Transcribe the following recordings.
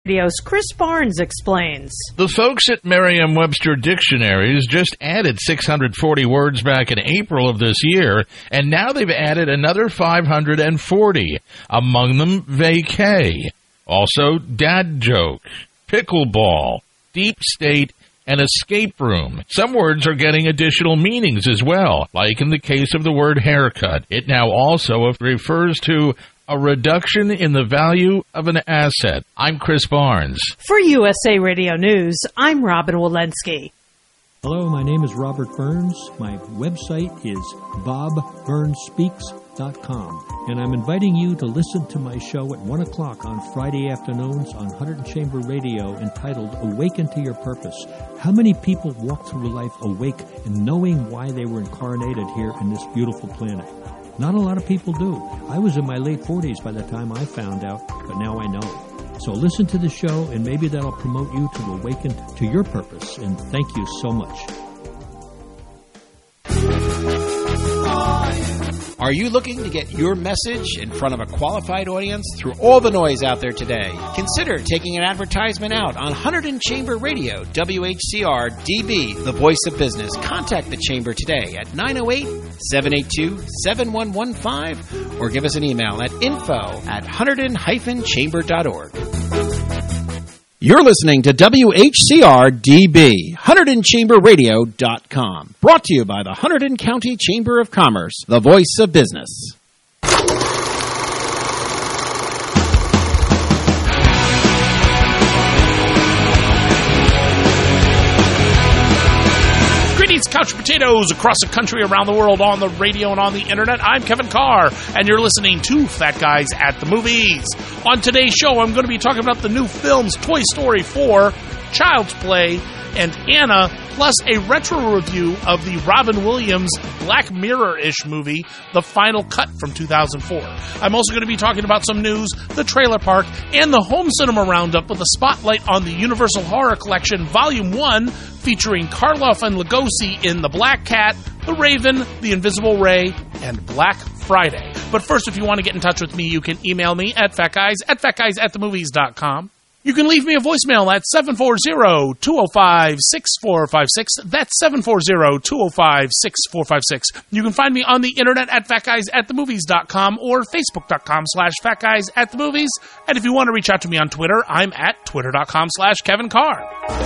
Radio's Chris Barnes explains. The folks at Merriam-Webster Dictionaries just added 640 words back in April of this year, and now they've added another 540, among them vacay, also dad joke, pickleball, deep state, and escape room. Some words are getting additional meanings as well, like in the case of the word haircut. It now also refers to a reduction in the value of an asset. I'm Chris Barnes. For USA Radio News, I'm Robin Walensky. Hello, my name is Robert Burns. My website is bobburnspeaks.com. And I'm inviting you to listen to my show at 1 o'clock on Friday afternoons on Hunterdon Chamber Radio entitled Awaken to Your Purpose. How many people walk through life awake and knowing why they were incarnated here in this beautiful planet? Not a lot of people do. I was in my late 40s by the time I found out, but now I know. So listen to the show, and maybe that'll promote you to awaken to your purpose. And thank you so much. Are you looking to get your message in front of a qualified audience through all the noise out there today? Consider taking an advertisement out on Hunterdon Chamber Radio, WHCR DB, the voice of business. Contact the Chamber today at 908-782-7115 or give us an email at info@hunterdon-chamber.org. You're listening to WHCR DB, HunterdonChamberRadio.com. Brought to you by the Hunterdon County Chamber of Commerce, the voice of business. Greetings, couch potatoes across the country, around the world, on the radio and on the internet. I'm Kevin Carr, and you're listening to Fat Guys at the Movies. On today's show, I'm going to be talking about the new films Toy Story 4, Child's Play, and Anna, plus a retro review of the Robin Williams Black Mirror-ish movie, The Final Cut from 2004. I'm also going to be talking about some news, the trailer park, and the home cinema roundup with a spotlight on the Universal Horror Collection Volume 1, featuring Karloff and Lugosi in The Black Cat, The Raven, The Invisible Ray, and Black Friday. But first, if you want to get in touch with me, you can email me at fatguys@fatguysatthemovies.com. You can leave me a voicemail at 740-205-6456. That's 740-205-6456. You can find me on the internet at fatguysatthemovies.com or facebook.com/fatguysatthemovies. And if you want to reach out to me on Twitter, I'm at twitter.com/Kevin Carr.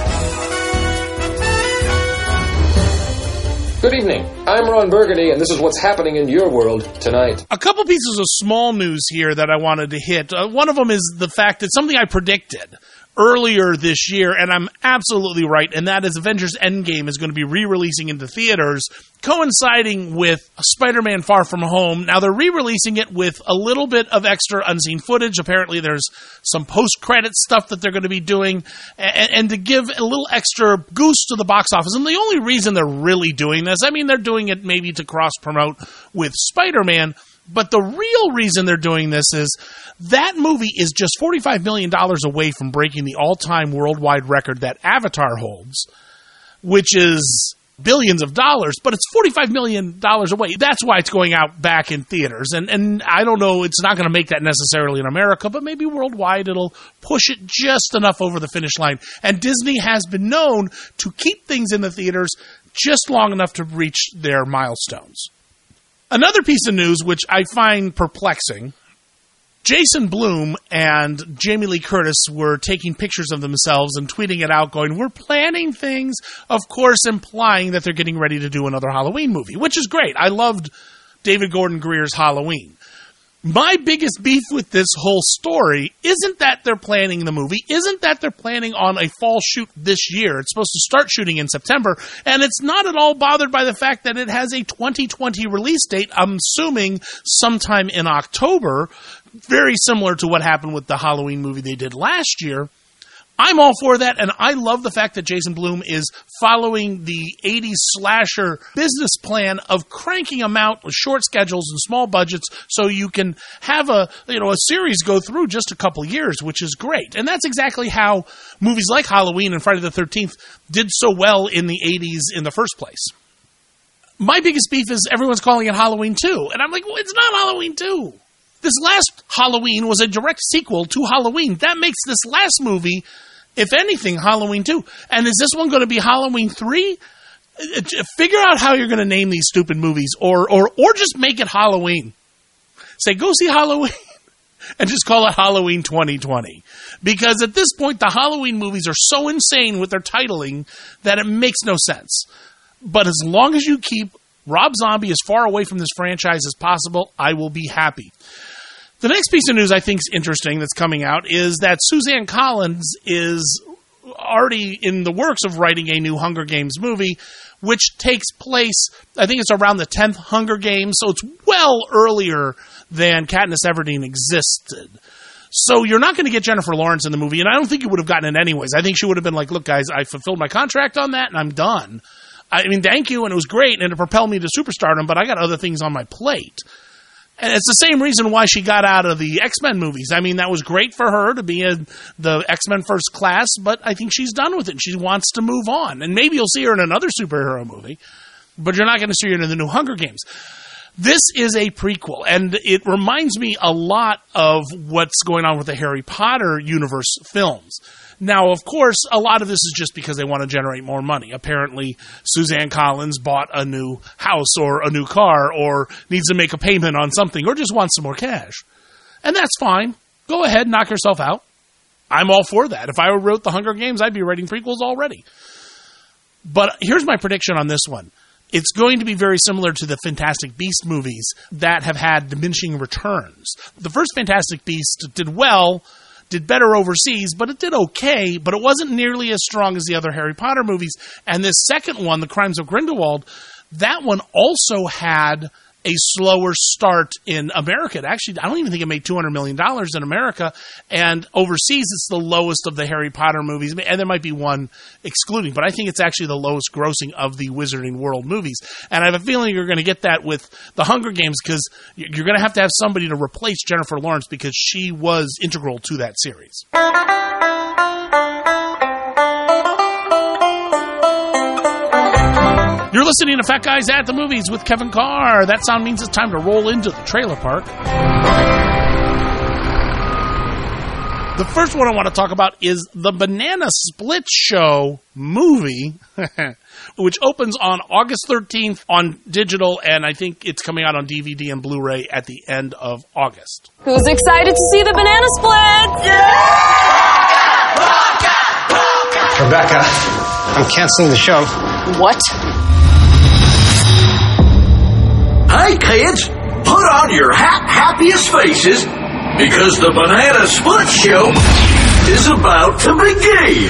Good evening. I'm Ron Burgundy, and this is what's happening in your world tonight. A couple pieces of small news here that I wanted to hit. One of them is the fact that something I predicted earlier this year, and I'm absolutely right, and that is Avengers Endgame is going to be re-releasing into theaters, coinciding with Spider-Man Far From Home. Now, they're re-releasing it with a little bit of extra unseen footage. Apparently, there's some post-credit stuff that they're going to be doing, and to give a little extra goose to the box office. And the only reason they're really doing this, I mean, they're doing it maybe to cross-promote with Spider-Man, but the real reason they're doing this is that movie is just $45 million away from breaking the all-time worldwide record that Avatar holds, which is billions of dollars, but it's $45 million away. That's why it's going out back in theaters. And I don't know, it's not going to make that necessarily in America, but maybe worldwide it'll push it just enough over the finish line. And Disney has been known to keep things in the theaters just long enough to reach their milestones. Another piece of news which I find perplexing, Jason Blum and Jamie Lee Curtis were taking pictures of themselves and tweeting it out going, we're planning things, of course implying that they're getting ready to do another Halloween movie, which is great. I loved David Gordon Greer's Halloween. My biggest beef with this whole story isn't that they're planning the movie, isn't that they're planning on a fall shoot this year. It's supposed to start shooting in September, and it's not at all bothered by the fact that it has a 2020 release date, I'm assuming sometime in October, very similar to what happened with the Halloween movie they did last year. I'm all for that, and I love the fact that Jason Blum is following the 80s slasher business plan of cranking them out with short schedules and small budgets so you can have a series go through just a couple years, which is great. And that's exactly how movies like Halloween and Friday the 13th did so well in the 80s in the first place. My biggest beef is everyone's calling it Halloween 2, and I'm like, well, it's not Halloween 2. This last Halloween was a direct sequel to Halloween. That makes this last movie, if anything, Halloween 2. And is this one going to be Halloween 3? Figure out how you're going to name these stupid movies, or just make it Halloween. Say, go see Halloween, and just call it Halloween 2020. Because at this point, the Halloween movies are so insane with their titling that it makes no sense. But as long as you keep Rob Zombie as far away from this franchise as possible, I will be happy. The next piece of news I think is interesting that's coming out is that Suzanne Collins is already in the works of writing a new Hunger Games movie, which takes place, I think it's around the 10th Hunger Games, so it's well earlier than Katniss Everdeen existed. So you're not going to get Jennifer Lawrence in the movie, and I don't think you would have gotten it anyways. I think she would have been like, look, guys, I fulfilled my contract on that, and I'm done. I mean, thank you, and it was great, and it propelled me to superstardom, but I got other things on my plate. And it's the same reason why she got out of the X-Men movies. I mean, that was great for her to be in the X-Men First Class, but I think she's done with it, and she wants to move on. And maybe you'll see her in another superhero movie, but you're not going to see her in the new Hunger Games. This is a prequel, and it reminds me a lot of what's going on with the Harry Potter universe films. Now, of course, a lot of this is just because they want to generate more money. Apparently, Suzanne Collins bought a new house or a new car or needs to make a payment on something or just wants some more cash. And that's fine. Go ahead, knock yourself out. I'm all for that. If I wrote the Hunger Games, I'd be writing prequels already. But here's my prediction on this one. It's going to be very similar to the Fantastic Beast movies that have had diminishing returns. The first Fantastic Beast did well, did better overseas, but it did okay, but it wasn't nearly as strong as the other Harry Potter movies. And this second one, The Crimes of Grindelwald, that one also had a slower start in America. Actually, I don't even think it made $200 million in America, and overseas it's the lowest of the Harry Potter movies, and there might be one excluding, but I think it's actually the lowest grossing of the Wizarding World movies. And I have a feeling you're going to get that with the Hunger Games, because you're going to have somebody to replace Jennifer Lawrence, because she was integral to that series. You're listening to Fat Guys at the Movies with Kevin Carr. That sound means it's time to roll into the trailer park. The first one I want to talk about is the Banana Split Show movie, which opens on August 13th on digital, and I think it's coming out on DVD and Blu-ray at the end of August. Who's excited to see the Banana Split? Yeah! Rebecca, I'm canceling the show. What? Hey kids, put on your happiest faces, because the Banana Split Show is about to begin.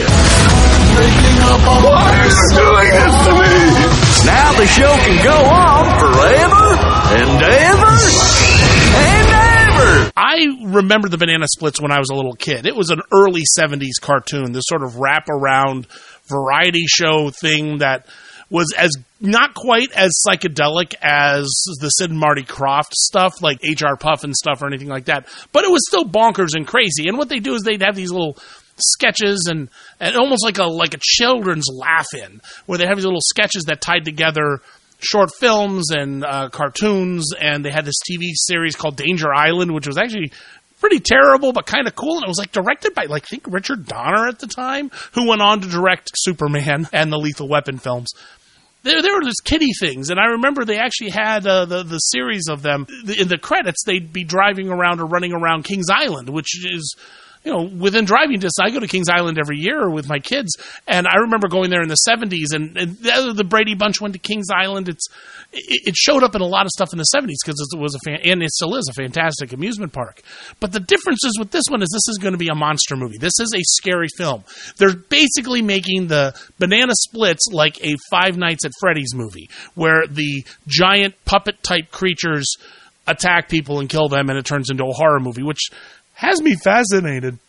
Why are you doing this to me? Now the show can go on forever and ever and ever. I remember the Banana Splits when I was a little kid. It was an early 70s cartoon, this sort of wrap-around variety show thing that was as not quite as psychedelic as the Sid and Marty Krofft stuff, like H.R. Puff and stuff or anything like that. But it was still bonkers and crazy. And what they do is they'd have these little sketches and almost like a children's laugh-in, where they have these little sketches that tied together short films and cartoons. And they had this TV series called Danger Island, which was actually pretty terrible, but kind of cool. And it was like directed by, like, I think Richard Donner at the time, who went on to direct Superman and the Lethal Weapon films. There were just kiddie things, and I remember they actually had the series of them. In the credits, they'd be driving around or running around Kings Island, which is, within driving distance. I go to Kings Island every year with my kids, and I remember going there in the 70s, and the Brady Bunch went to Kings Island. It showed up in a lot of stuff in the 70s because it was and it still is a fantastic amusement park. But the differences with this one is this is going to be a monster movie. This is a scary film. They're basically making the Banana Splits like a Five Nights at Freddy's movie, where the giant puppet-type creatures attack people and kill them, and it turns into a horror movie, which has me fascinated.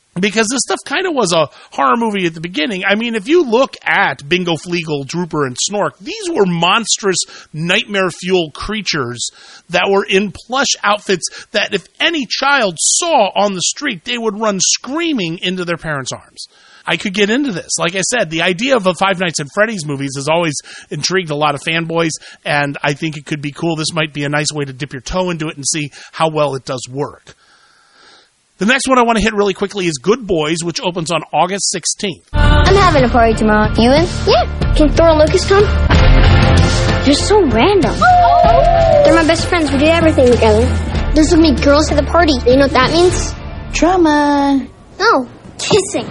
Because this stuff kind of was a horror movie at the beginning. I mean, if you look at Bingo, Fleagle, Drooper, and Snork, these were monstrous, nightmare-fueled creatures that were in plush outfits that if any child saw on the street, they would run screaming into their parents' arms. I could get into this. Like I said, the idea of a Five Nights at Freddy's movies has always intrigued a lot of fanboys, and I think it could be cool. This might be a nice way to dip your toe into it and see how well it does work. The next one I want to hit really quickly is Good Boys, which opens on August 16th. I'm having a party tomorrow. You in? Yeah. Can Thor and Lucas come? They're so random. They're my best friends. We do everything together. There's gonna be girls at the party. You know what that means? Drama. No. Kissing.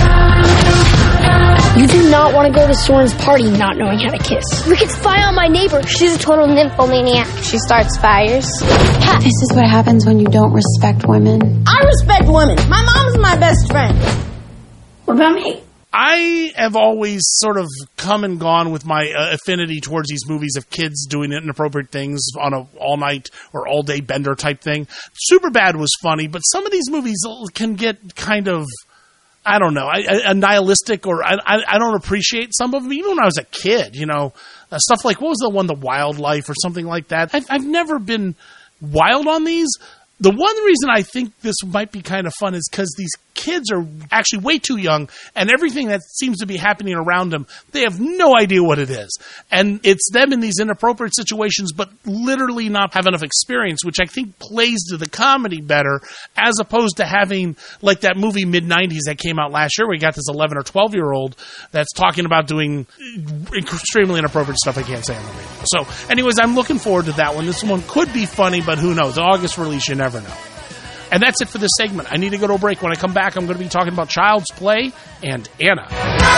You do not want to go to Soren's party not knowing how to kiss. We could spy on my neighbor. She's a total nymphomaniac. She starts fires. This is what happens when you don't respect women. I respect women. My mom's my best friend. What about me? I have always sort of come and gone with my affinity towards these movies of kids doing inappropriate things on a all-night or all-day bender type thing. Superbad was funny, but some of these movies can get kind of, I don't know, a nihilistic, or I don't appreciate some of them. Even when I was a kid, you know, stuff like, what was the one, The Wildlife or something like that. I've never been wild on these. The one reason I think this might be kind of fun is because these kids are actually way too young, and everything that seems to be happening around them, they have no idea what it is. And it's them in these inappropriate situations, but literally not have enough experience, which I think plays to the comedy better, as opposed to having, like that movie mid-90s that came out last year, where you got this 11 or 12-year-old that's talking about doing extremely inappropriate stuff I can't say on the radio. So, anyways, I'm looking forward to that one. This one could be funny, but who knows? The August release, you never know. And that's it for this segment. I need to go to a break. When I come back, I'm going to be talking about Child's Play and Anna.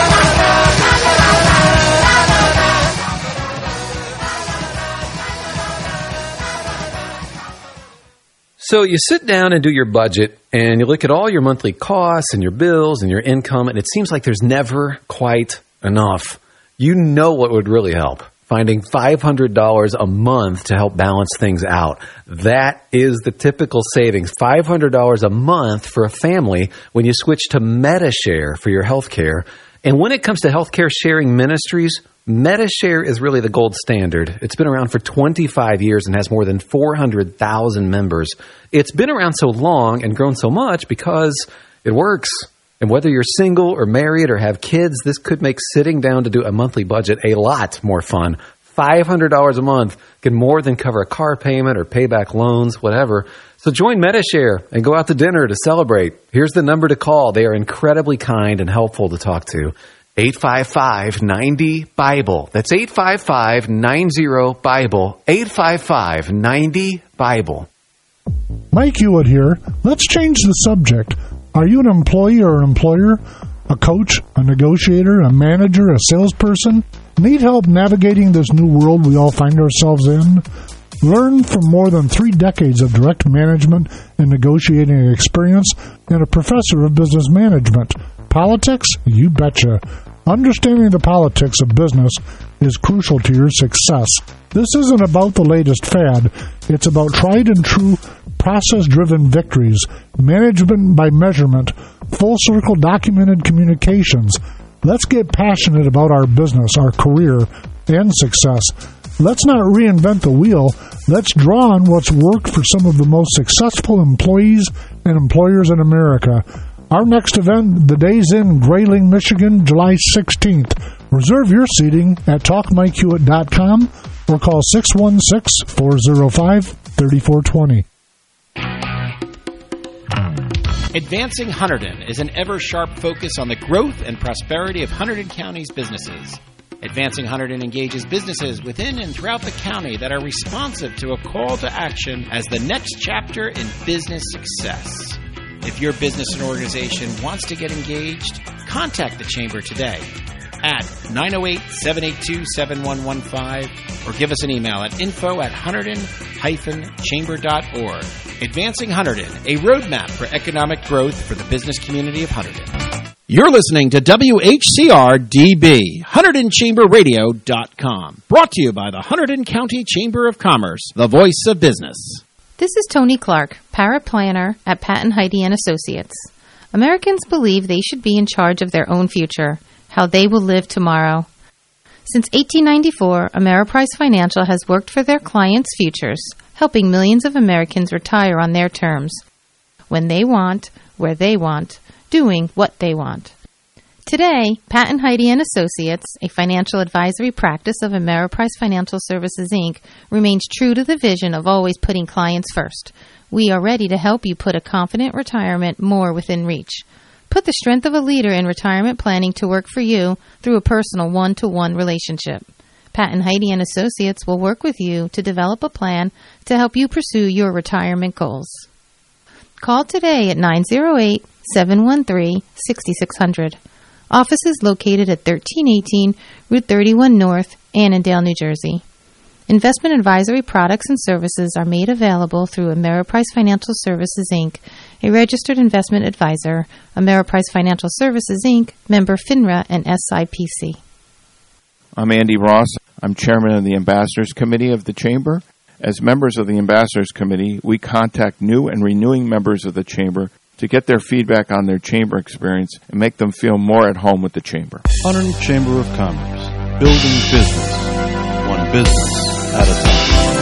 So you sit down and do your budget, and you look at all your monthly costs and your bills and your income, and it seems like there's never quite enough. You know what would really help? Finding $500 a month to help balance things out. That is the typical savings. $500 a month for a family when you switch to MediShare for your health care. And when it comes to healthcare sharing ministries, MediShare is really the gold standard. It's been around for 25 years and has more than 400,000 members. It's been around so long and grown so much because it works. And whether you're single or married or have kids, this could make sitting down to do a monthly budget a lot more fun. $500 a month can more than cover a car payment or pay back loans, whatever. So join MediShare and go out to dinner to celebrate. Here's the number to call. They are incredibly kind and helpful to talk to. 855-90-BIBLE. That's 855-90-BIBLE. 855-90-BIBLE. Mike Hewitt here. Let's change the subject. Are you an employee or an employer, a coach, a negotiator, a manager, a salesperson? Need help navigating this new world we all find ourselves in? Learn from more than 3 decades of direct management and negotiating experience and a professor of business management. Politics? You betcha. Understanding the politics of business is crucial to your success. This isn't about the latest fad. It's about tried and true, process-driven victories, management by measurement, full-circle documented communications. Let's get passionate about our business, our career, and success. Let's not reinvent the wheel. Let's draw on what's worked for some of the most successful employees and employers in America. Our next event, The Days Inn, Grayling, Michigan, July 16th. Reserve your seating at talkmikehewitt.com or call 616-405-3420. Advancing Hunterdon is an ever-sharp focus on the growth and prosperity of Hunterdon County's businesses. Advancing Hunterdon engages businesses within and throughout the county that are responsive to a call to action as the next chapter in business success. If your business and organization wants to get engaged, contact the Chamber today at 908-782-7115 or give us an email at info@hunterdon-chamber.org. Advancing Hunterdon, a roadmap for economic growth for the business community of Hunterdon. You're listening to WHCR-DB, HunterdonChamberRadio.com. Brought to you by the Hunterdon County Chamber of Commerce, the voice of business. This is Tony Clark, paraplanner at Pat and Heidi & Associates. Americans believe they should be in charge of their own future, how they will live tomorrow. Since 1894, Ameriprise Financial has worked for their clients' futures, helping millions of Americans retire on their terms, when they want, where they want, doing what they want. Today, Pat and Heidi and Associates, a financial advisory practice of Ameriprise Financial Services, Inc., remains true to the vision of always putting clients first. We are ready to help you put a confident retirement more within reach. Put the strength of a leader in retirement planning to work for you through a personal one-to-one relationship. Pat and Heidi and Associates will work with you to develop a plan to help you pursue your retirement goals. Call today at 908-713-6600. Office is located at 1318 Route 31 North, Annandale, New Jersey. Investment advisory products and services are made available through Ameriprise Financial Services, Inc., a registered investment advisor. Ameriprise Financial Services, Inc., member FINRA and SIPC. I'm Andy Ross. I'm chairman of the Ambassadors Committee of the Chamber. As members of the Ambassadors Committee, we contact new and renewing members of the Chamber to get their feedback on their Chamber experience and make them feel more at home with the Chamber. Hunterdon Chamber of Commerce, building business, one business at a time.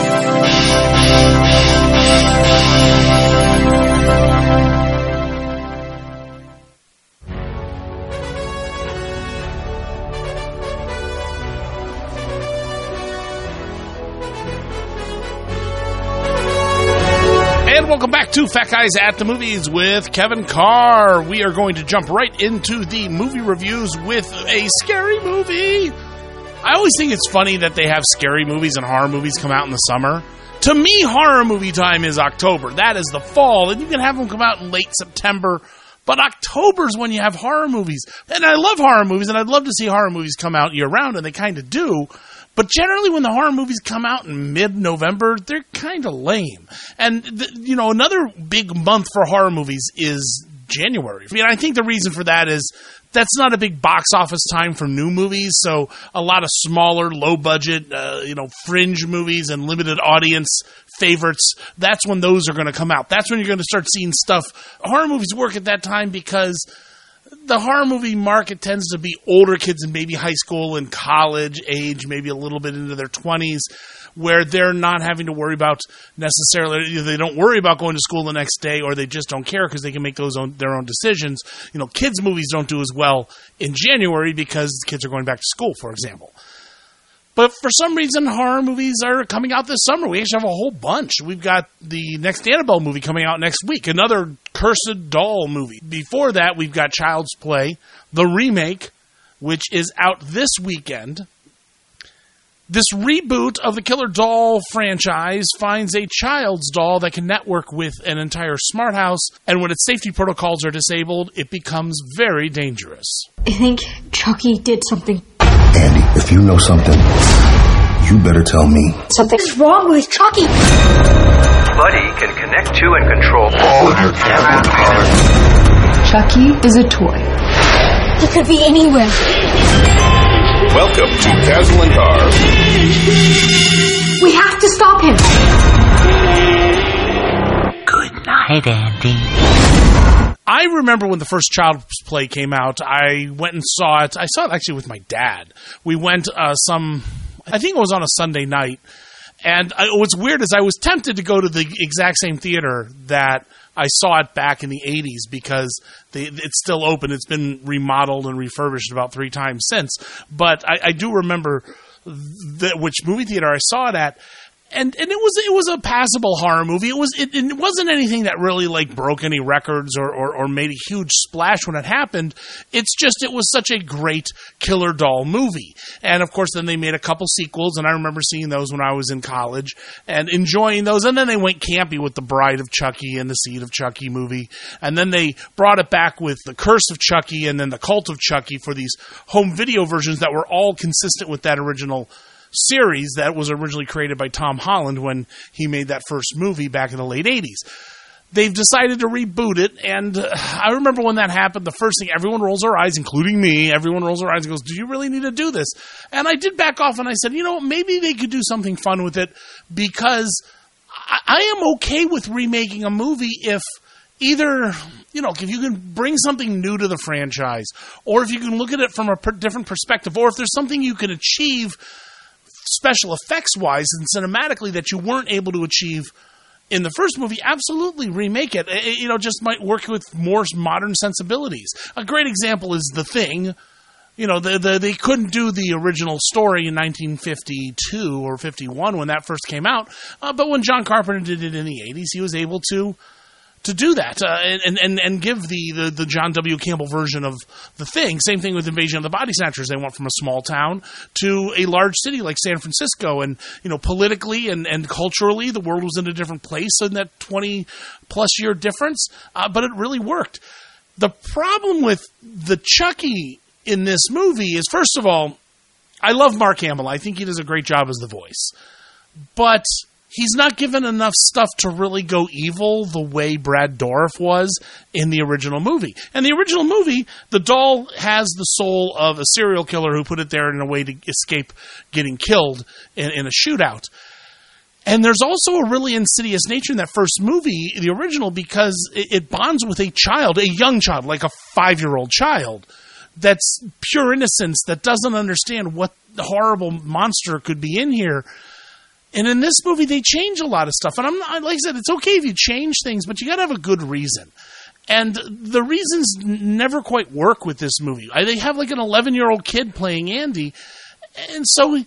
And welcome back to Fat Guys at the Movies with Kevin Carr. We are going to jump right into the movie reviews with a scary movie. I always think it's funny that they have scary movies and horror movies come out in the summer. To me, horror movie time is October. That is the fall, and you can have them come out in late September. But October's when you have horror movies. And I love horror movies, and I'd love to see horror movies come out year-round, and they kind of do. But generally, when the horror movies come out in mid-November, they're kind of lame. And, another big month for horror movies is January. I mean, I think the reason for that is that's not a big box office time for new movies, so a lot of smaller, low-budget, fringe movies and limited audience favorites, that's when those are going to come out. That's when you're going to start seeing stuff. Horror movies work at that time because the horror movie market tends to be older kids in maybe high school and college age, maybe a little bit into their 20s, where they're not having to worry about necessarily, they don't worry about going to school the next day, or they just don't care because they can make their own decisions. Kids' movies don't do as well in January because kids are going back to school, for example. But for some reason, horror movies are coming out this summer. We actually have a whole bunch. We've got the next Annabelle movie coming out next week, another Cursed Doll movie. Before that, we've got Child's Play, the remake, which is out this weekend. This reboot of the Killer Doll franchise finds a child's doll that can network with an entire smart house, and when its safety protocols are disabled, it becomes very dangerous. I think Chucky did something. Andy, if you know something, you better tell me. Something's wrong with Chucky. Buddy can connect to and control all your camera powers. Chucky is a toy. He could be anywhere. Welcome to Castle and Carr. We have to stop him. Good night, Andy. I remember when the first Child's Play came out, I went and saw it. I saw it actually with my dad. We went I think it was on a Sunday night. And what's weird is I was tempted to go to the exact same theater that I saw it back in the 80s because it's still open. It's been remodeled and refurbished about 3 times since. But I do remember which movie theater I saw it at. And it was a passable horror movie. It wasn't anything that really broke any records or made a huge splash when it happened. It was such a great Killer Doll movie. And of course then they made a couple sequels, and I remember seeing those when I was in college and enjoying those. And then they went campy with the Bride of Chucky and the Seed of Chucky movie. And then they brought it back with the Curse of Chucky and then the Cult of Chucky for these home video versions that were all consistent with that original series that was originally created by Tom Holland when he made that first movie back in the late 80s. They've decided to reboot it, and I remember when that happened, the first thing, everyone rolls their eyes, including me, everyone rolls their eyes and goes, do you really need to do this? And I did back off and I said, maybe they could do something fun with it, because I am okay with remaking a movie if either, if you can bring something new to the franchise, or if you can look at it from a different perspective, or if there's something you can achieve special effects-wise and cinematically that you weren't able to achieve in the first movie, absolutely remake it. Just might work with more modern sensibilities. A great example is The Thing. They couldn't do the original story in 1952 or 51 when that first came out, but when John Carpenter did it in the 80s, he was able to do that and give the John W. Campbell version of The Thing. Same thing with Invasion of the Body Snatchers. They went from a small town to a large city like San Francisco, and politically and culturally, the world was in a different place in that 20-plus year difference, but it really worked. The problem with the Chucky in this movie is, first of all, I love Mark Hamill. I think he does a great job as the voice. But he's not given enough stuff to really go evil the way Brad Dourif was in the original movie. In the original movie, the doll has the soul of a serial killer who put it there in a way to escape getting killed in a shootout. And there's also a really insidious nature in that first movie, the original, because it bonds with a child, a young child, like a 5-year-old child, that's pure innocence, that doesn't understand what horrible monster could be in here. And in this movie, they change a lot of stuff. And like I said, it's okay if you change things, but you got to have a good reason. And the reasons never quite work with this movie. They have like an 11-year-old kid playing Andy, and so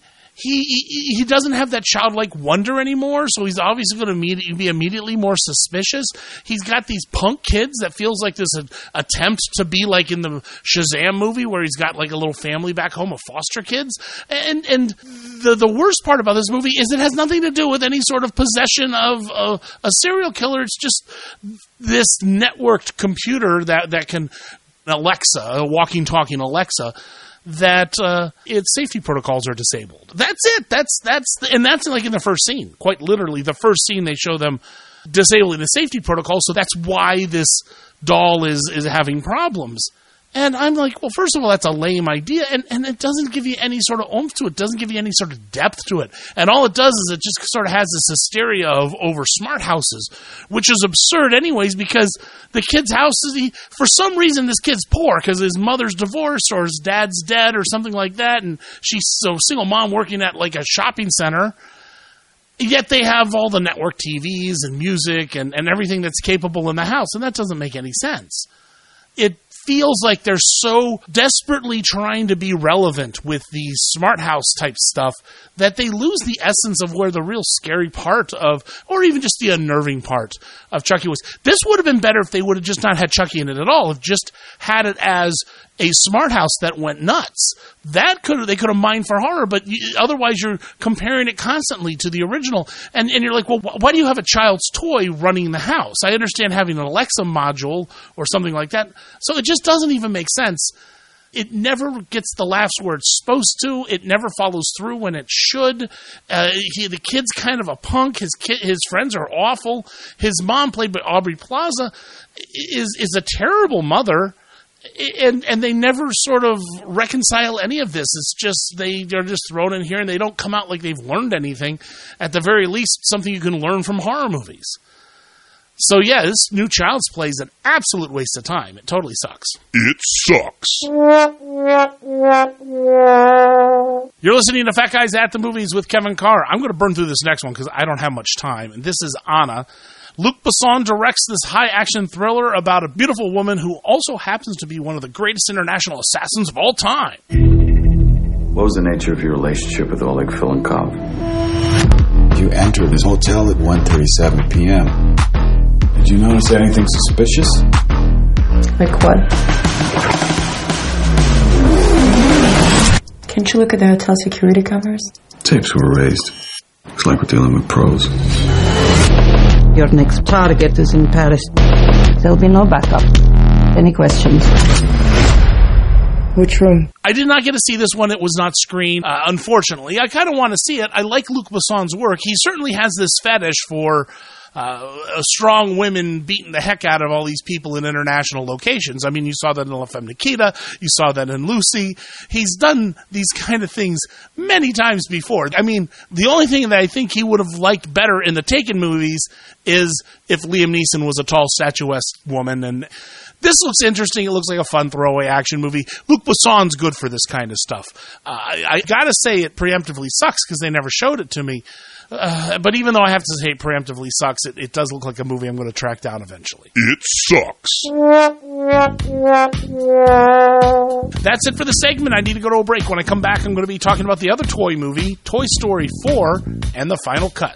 he doesn't have that childlike wonder anymore, so he's obviously going to be immediately more suspicious. He's got these punk kids that feels like this attempt to be like in the Shazam movie where he's got like a little family back home of foster kids. And the worst part about this movie is it has nothing to do with any sort of possession of a serial killer. It's just this networked computer that can, Alexa, a walking, talking Alexa, that its safety protocols are disabled. That's it. That's like in the first scene. Quite literally, the first scene they show them disabling the safety protocol, so that's why this doll is having problems. And I'm like, well, first of all, that's a lame idea, and it doesn't give you any sort of oomph to it. It doesn't give you any sort of depth to it. And all it does is it just sort of has this hysteria over smart houses, which is absurd anyways, because the kid's house for some reason, this kid's poor because his mother's divorced or his dad's dead or something like that, and she's a single mom working at like a shopping center. Yet they have all the network TVs and music and everything that's capable in the house, and that doesn't make any sense. It feels like they're so desperately trying to be relevant with the smart house type stuff that they lose the essence of where the real scary part of, or even just the unnerving part of Chucky was. This would have been better if they would have just not had Chucky in it at all, if just had it as a smart house that went nuts. They could have mined for horror, but otherwise you're comparing it constantly to the original, and you're like, well, why do you have a child's toy running the house? I understand having an Alexa module or something like that, so it just doesn't even make sense. It never gets the laughs where it's supposed to. It never follows through when it should. The kid's kind of a punk. His friends are awful. His mom, played by Aubrey Plaza, is a terrible mother. And they never sort of reconcile any of this. It's just they're just thrown in here and they don't come out like they've learned anything. At the very least, something you can learn from horror movies. So yeah, this new Child's Play is an absolute waste of time. It totally sucks. It sucks. You're listening to Fat Guys at the Movies with Kevin Carr. I'm going to burn through this next one because I don't have much time. And this is Anna. Luc Besson directs this high-action thriller about a beautiful woman who also happens to be one of the greatest international assassins of all time. What was the nature of your relationship with Oleg Filenkov? You entered this hotel at 1:37 p.m. Did you notice anything suspicious? Like what? Can't you look at the hotel security cameras? Tapes were erased. Looks like we're dealing with pros. Your next target is in Paris. There'll be no backup. Any questions? Which room? I did not get to see this one. It was not screened, unfortunately. I kind of want to see it. I like Luc Besson's work. He certainly has this fetish for strong women beating the heck out of all these people in international locations. I mean, you saw that in La Femme Nikita. You saw that in Lucy. He's done these kind of things many times before. I mean, the only thing that I think he would have liked better in the Taken movies is if Liam Neeson was a tall, statuesque woman. And this looks interesting. It looks like a fun throwaway action movie. Luc Besson's good for this kind of stuff. I gotta say it preemptively sucks because they never showed it to me. But even though I have to say it preemptively sucks, it does look like a movie I'm going to track down eventually. It sucks. That's it for the segment. I need to go to a break. When I come back, I'm going to be talking about the other toy movie, Toy Story 4, and the final cut.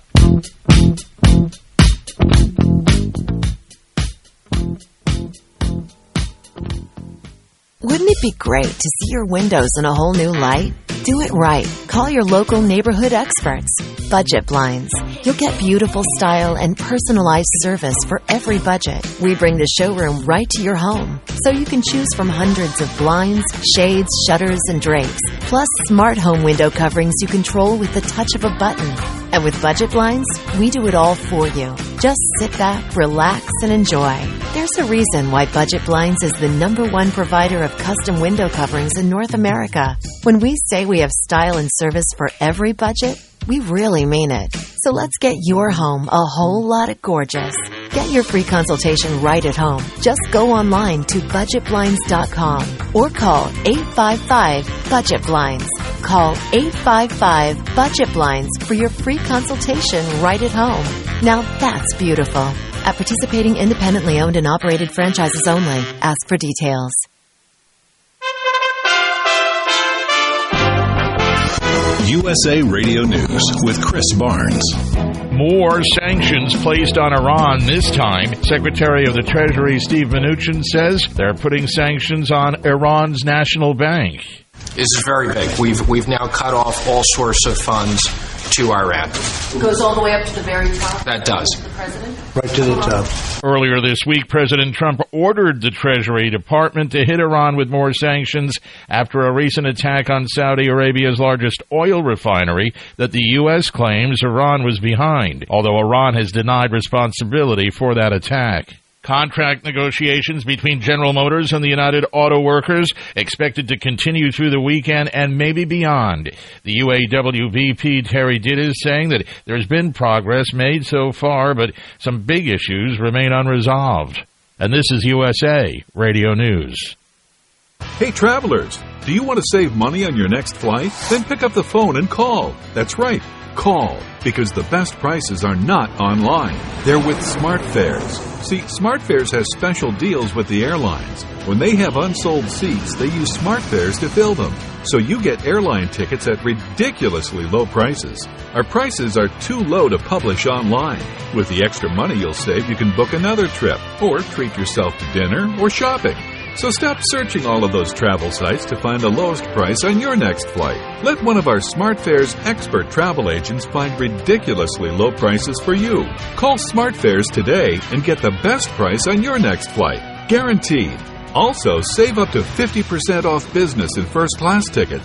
Wouldn't it be great to see your windows in a whole new light? Do it right. Call your local neighborhood experts. Budget Blinds. You'll get beautiful style and personalized service for every budget. We bring the showroom right to your home, so you can choose from hundreds of blinds, shades, shutters, and drapes, plus smart home window coverings you control with the touch of a button. And with Budget Blinds, we do it all for you. Just sit back, relax, and enjoy. There's a reason why Budget Blinds is the #1 provider of custom window coverings in North America. When we say we have style and service for every budget, we really mean it. So let's get your home a whole lot of gorgeous. Get your free consultation right at home. Just go online to budgetblinds.com or call 855-BUDGET-BLINDS. Call 855-BUDGET-BLINDS for your free consultation right at home. Now that's beautiful. At participating independently owned and operated franchises only. Ask for details. USA Radio News with Chris Barnes. More sanctions placed on Iran this time. Secretary of the Treasury Steve Mnuchin says they're putting sanctions on Iran's national bank. This is very big. We've now cut off all source of funds to Iran. It goes all the way up to the very top? That does. The president? Right to the top. Earlier this week, President Trump ordered the Treasury Department to hit Iran with more sanctions after a recent attack on Saudi Arabia's largest oil refinery that the U.S. claims Iran was behind, although Iran has denied responsibility for that attack. Contract negotiations between General Motors and the United Auto Workers expected to continue through the weekend and maybe beyond. The UAW VP Terry Ditt is saying that there's been progress made so far, but some big issues remain unresolved. And this is USA Radio News. Hey, travelers, do you want to save money on your next flight? Then pick up the phone and call. That's right. Call, because the best prices are not online. They're with SmartFares. See, SmartFares has special deals with the airlines. When they have unsold seats, they use SmartFares to fill them. So you get airline tickets at ridiculously low prices. Our prices are too low to publish online. With the extra money you'll save, you can book another trip, or treat yourself to dinner or shopping. So stop searching all of those travel sites to find the lowest price on your next flight. Let one of our SmartFares expert travel agents find ridiculously low prices for you. Call SmartFares today and get the best price on your next flight. Guaranteed. Also, save up to 50% off business and first class tickets.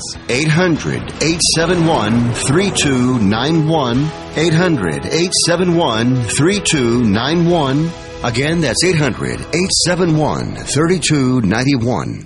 800-871-3291. 800-871-3291. Again, that's 800-871-3291.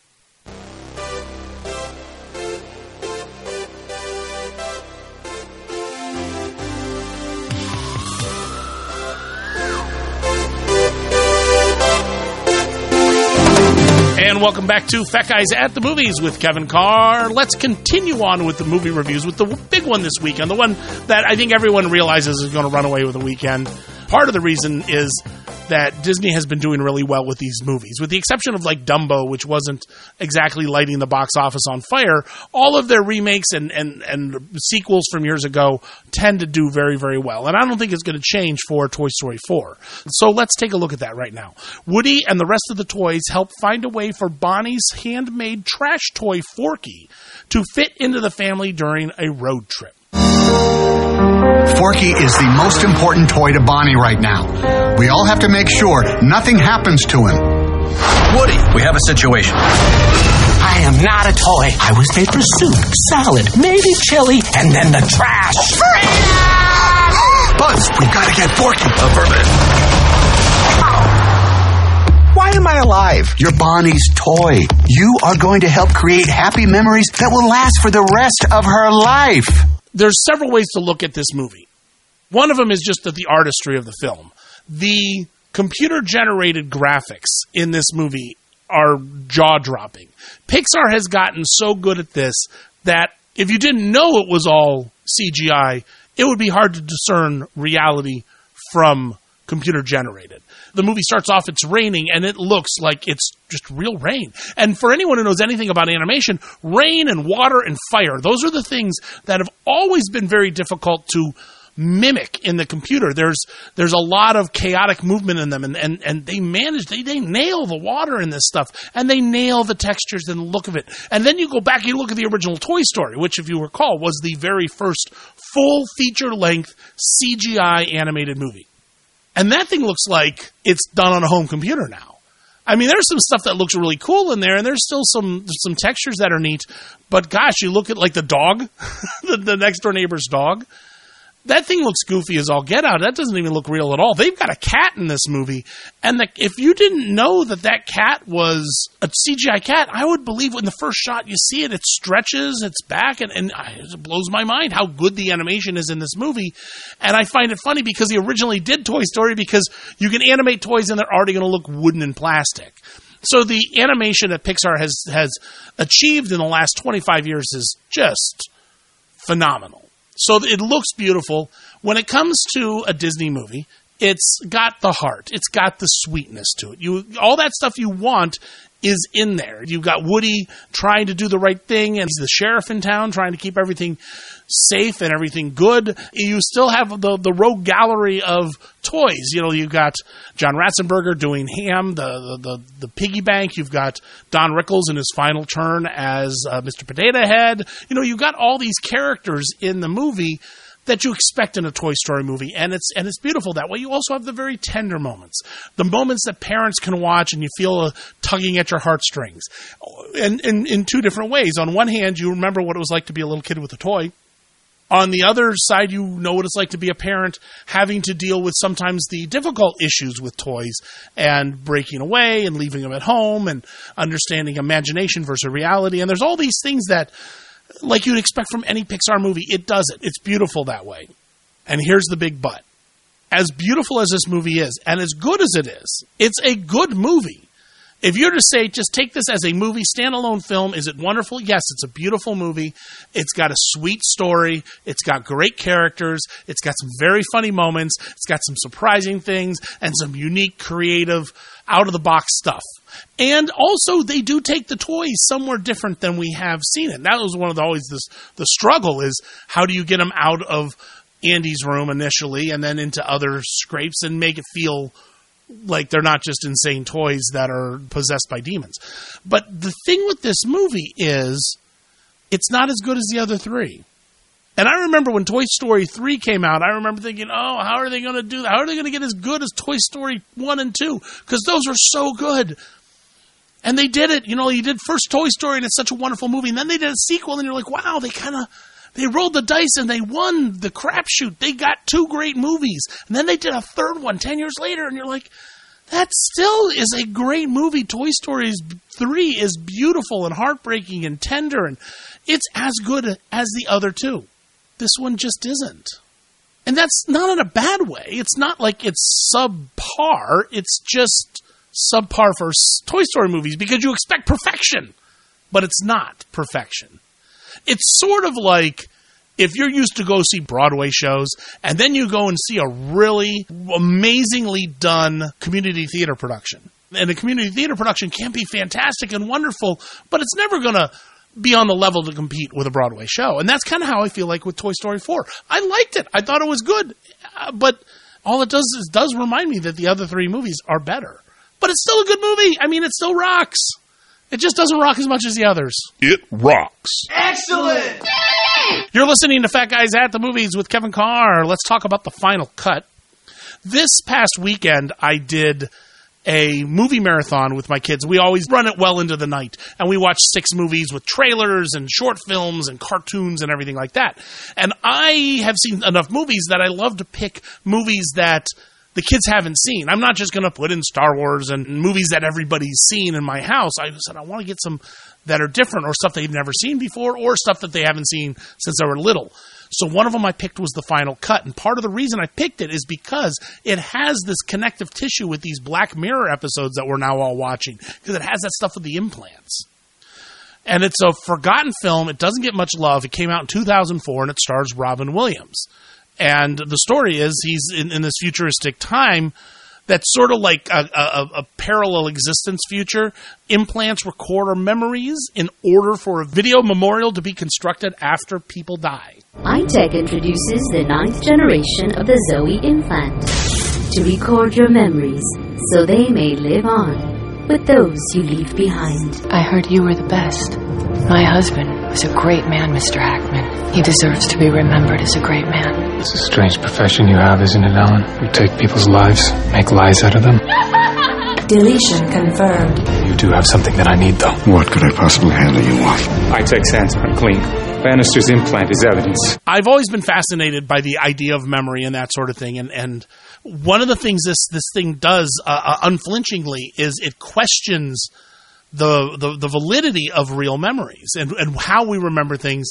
And welcome back to Fat Guys at the Movies with Kevin Carr. Let's continue on with the movie reviews with the big one this weekend, the one that I think everyone realizes is going to run away with the weekend. Part of the reason is that Disney has been doing really well with these movies. With the exception of like Dumbo, which wasn't exactly lighting the box office on fire, all of their remakes and sequels from years ago tend to do very, very well. And I don't think it's going to change for Toy Story 4. So let's take a look at that right now. Woody and the rest of the toys help find a way for Bonnie's handmade trash toy Forky to fit into the family during a road trip. Forky is the most important toy to Bonnie right now. We all have to make sure nothing happens to him. Woody, we have a situation. I am not a toy. I was made for soup, salad, maybe chili, and then the trash. Buzz, we've got to get Forky. Why am I alive? You're Bonnie's toy. You are going to help create happy memories that will last for the rest of her life. There's several ways to look at this movie. One of them is just the artistry of the film. The computer-generated graphics in this movie are jaw-dropping. Pixar has gotten so good at this that if you didn't know it was all CGI, it would be hard to discern reality from computer-generated. The movie starts off, it's raining, and it looks like it's just real rain. And for anyone who knows anything about animation, rain and water and fire, those are the things that have always been very difficult to mimic in the computer. There's a lot of chaotic movement in them, and they manage, they nail the water in this stuff, and they nail the textures and the look of it. And then you go back and you look at the original Toy Story, which, if you recall, was the very first full feature-length CGI animated movie. And that thing looks like it's done on a home computer now. I mean, there's some stuff that looks really cool in there, and there's still some textures that are neat. But gosh, you look at like the dog, the next door neighbor's dog. That thing looks goofy as all get out. That doesn't even look real at all. They've got a cat in this movie. And if you didn't know that cat was a CGI cat, I would believe in the first shot you see it, it stretches its back, and it blows my mind how good the animation is in this movie. And I find it funny because he originally did Toy Story because you can animate toys and they're already going to look wooden and plastic. So the animation that Pixar has achieved in the last 25 years is just phenomenal. So it looks beautiful. When it comes to a Disney movie, it's got the heart. It's got the sweetness to it. All that stuff you want is in there. You've got Woody trying to do the right thing, and he's the sheriff in town trying to keep everything safe and everything good. You still have the rogue gallery of toys. You know, you've got John Ratzenberger doing Ham, the piggy bank. You've got Don Rickles in his final turn as Mr. Potato Head. You know, you've got all these characters in the movie that you expect in a Toy Story movie, and it's beautiful that way. You also have the very tender moments, the moments that parents can watch and you feel a tugging at your heartstrings, and in two different ways. On one hand, you remember what it was like to be a little kid with a toy. On the other side, you know what it's like to be a parent having to deal with sometimes the difficult issues with toys and breaking away and leaving them at home and understanding imagination versus reality. And there's all these things that, like you'd expect from any Pixar movie, it does it. It's beautiful that way. And here's the big but. As beautiful as this movie is, and as good as it is, it's a good movie. If you're to say, just take this as a movie, standalone film, is it wonderful? Yes, it's a beautiful movie. It's got a sweet story. It's got great characters. It's got some very funny moments. It's got some surprising things and some unique, creative, out-of-the-box stuff. And also, they do take the toys somewhere different than we have seen it. That was one of the struggle is how do you get them out of Andy's room initially and then into other scrapes and make it feel like they're not just insane toys that are possessed by demons. But the thing with this movie is it's not as good as the other three. And I remember when Toy Story 3 came out, I remember thinking, oh, how are they going to do that? How are they going to get as good as Toy Story 1 and 2? Because those are so good. And they did it. You know, you did first Toy Story, and it's such a wonderful movie. And then they did a sequel, and you're like, wow, they rolled the dice, and they won the crapshoot. They got two great movies. And then they did a third one 10 years later, and you're like, that still is a great movie. Toy Story 3 is beautiful and heartbreaking and tender, and it's as good as the other two. This one just isn't. And that's not in a bad way. It's not like it's subpar. It's just subpar for Toy Story movies because you expect perfection, but it's not perfection. It's sort of like if you're used to go see Broadway shows and then you go and see a really amazingly done community theater production. And a community theater production can be fantastic and wonderful, but it's never going to be on the level to compete with a Broadway show. And that's kind of how I feel like with Toy Story 4. I liked it. I thought it was good. But all it does is does remind me that the other three movies are better. But it's still a good movie. I mean, it still rocks. It just doesn't rock as much as the others. It rocks. Excellent! You're listening to Fat Guys at the Movies with Kevin Carr. Let's talk about the final cut. This past weekend, I did a movie marathon with my kids. We always run it well into the night, and we watch 6 movies with trailers and short films and cartoons and everything like that. And I have seen enough movies that I love to pick movies that the kids haven't seen. I'm not just going to put in Star Wars and movies that everybody's seen in my house. I said I want to get some that are different, or stuff they've never seen before, or stuff that they haven't seen since they were little. So one of them I picked was The Final Cut, and part of the reason I picked it is because it has this connective tissue with these Black Mirror episodes that we're now all watching, because it has that stuff with the implants. And it's a forgotten film. It doesn't get much love. It came out in 2004, and it stars Robin Williams. And the story is he's in this futuristic time that's sort of like a parallel existence future. Implants record our memories in order for a video memorial to be constructed after people die. iTech introduces the 9th generation of the Zoe implant to record your memories so they may live on with those you leave behind. I heard you were the best. My husband was a great man, Mr. Hackman. He deserves to be remembered as a great man. It's a strange profession you have, isn't it, Ellen? You take people's lives, make lies out of them. Deletion confirmed. You do have something that I need, though. What could I possibly handle you want? iTech's hands are clean. Bannister's implant is evidence. I've always been fascinated by the idea of memory and that sort of thing, and one of the things this thing does unflinchingly is it questions the validity of real memories and how we remember things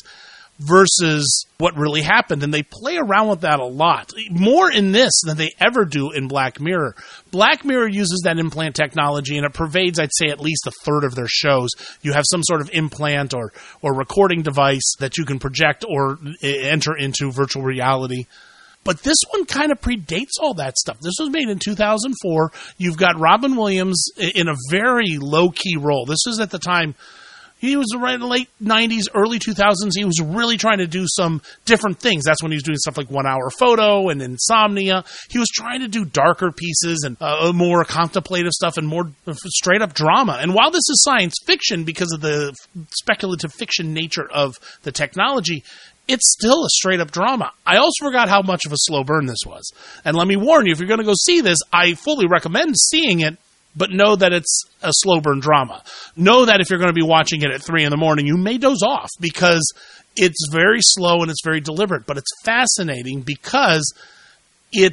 versus what really happened. And they play around with that a lot. More in this than they ever do in Black Mirror. Black Mirror uses that implant technology, and it pervades, I'd say, at least a third of their shows. You have some sort of implant or recording device that you can project or enter into virtual reality. But this one kind of predates all that stuff. This was made in 2004. You've got Robin Williams in a very low-key role. This is at the time, he was right in the late 90s, early 2000s. He was really trying to do some different things. That's when he was doing stuff like 1 Hour Photo and Insomnia. He was trying to do darker pieces and more contemplative stuff and more straight-up drama. And while this is science fiction because of the speculative fiction nature of the technology, it's still a straight-up drama. I also forgot how much of a slow burn this was. And let me warn you, if you're going to go see this, I fully recommend seeing it, but know that it's a slow burn drama. Know that if you're going to be watching it at 3 in the morning, you may doze off because it's very slow and it's very deliberate. But it's fascinating because it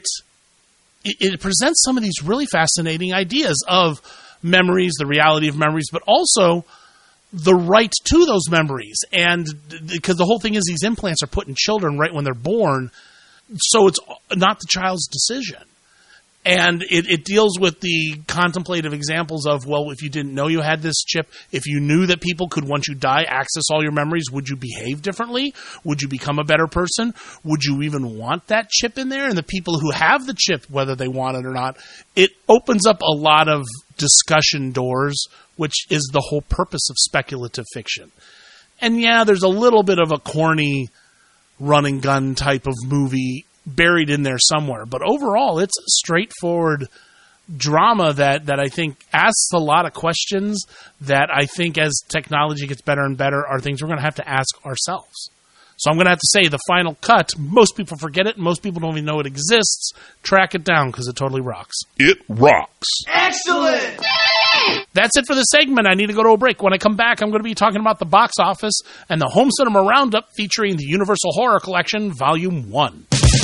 presents some of these really fascinating ideas of memories, the reality of memories, but also the right to those memories. And because the whole thing is these implants are put in children right when they're born, so it's not the child's decision. And it deals with the contemplative examples of, well, if you didn't know you had this chip, if you knew that people could, once you die, access all your memories, would you behave differently? Would you become a better person? Would you even want that chip in there? And the people who have the chip, whether they want it or not, it opens up a lot of discussion doors, which is the whole purpose of speculative fiction. And yeah, there's a little bit of a corny run and gun type of movie buried in there somewhere. But overall, it's a straightforward drama that I think asks a lot of questions that I think as technology gets better and better are things we're going to have to ask ourselves. So I'm going to have to say The Final Cut, most people forget it. Most people don't even know it exists. Track it down because it totally rocks. It rocks. Excellent! That's it for this segment. I need to go to a break. When I come back, I'm going to be talking about the box office and the Home Cinema Roundup featuring the Universal Horror Collection, Volume 1.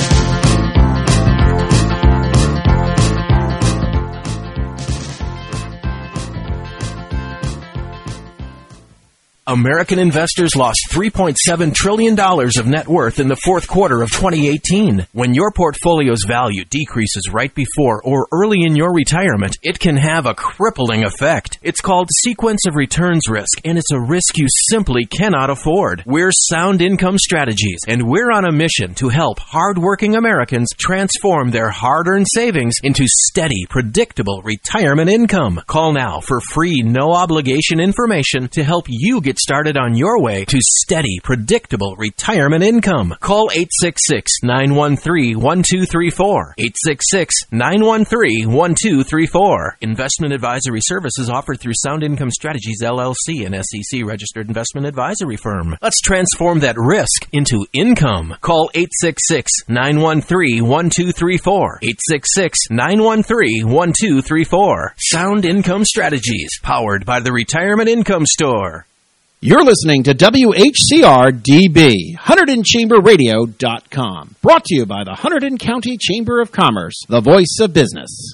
American investors lost $3.7 trillion of net worth in the fourth quarter of 2018. When your portfolio's value decreases right before or early in your retirement, it can have a crippling effect. It's called sequence of returns risk, and it's a risk you simply cannot afford. We're Sound Income Strategies, and we're on a mission to help hardworking Americans transform their hard-earned savings into steady, predictable retirement income. Call now for free, no-obligation information to help you get get started on your way to steady, predictable retirement income. Call 866-913-1234. 866-913-1234. Investment advisory services offered through Sound Income Strategies, LLC, an SEC-registered investment advisory firm. Let's transform that risk into income. Call 866-913-1234. 866-913-1234. Sound Income Strategies, powered by the Retirement Income Store. You're listening to WHCR-DB, HunterdonChamberRadio.com. Brought to you by the Hunterdon County Chamber of Commerce, the voice of business.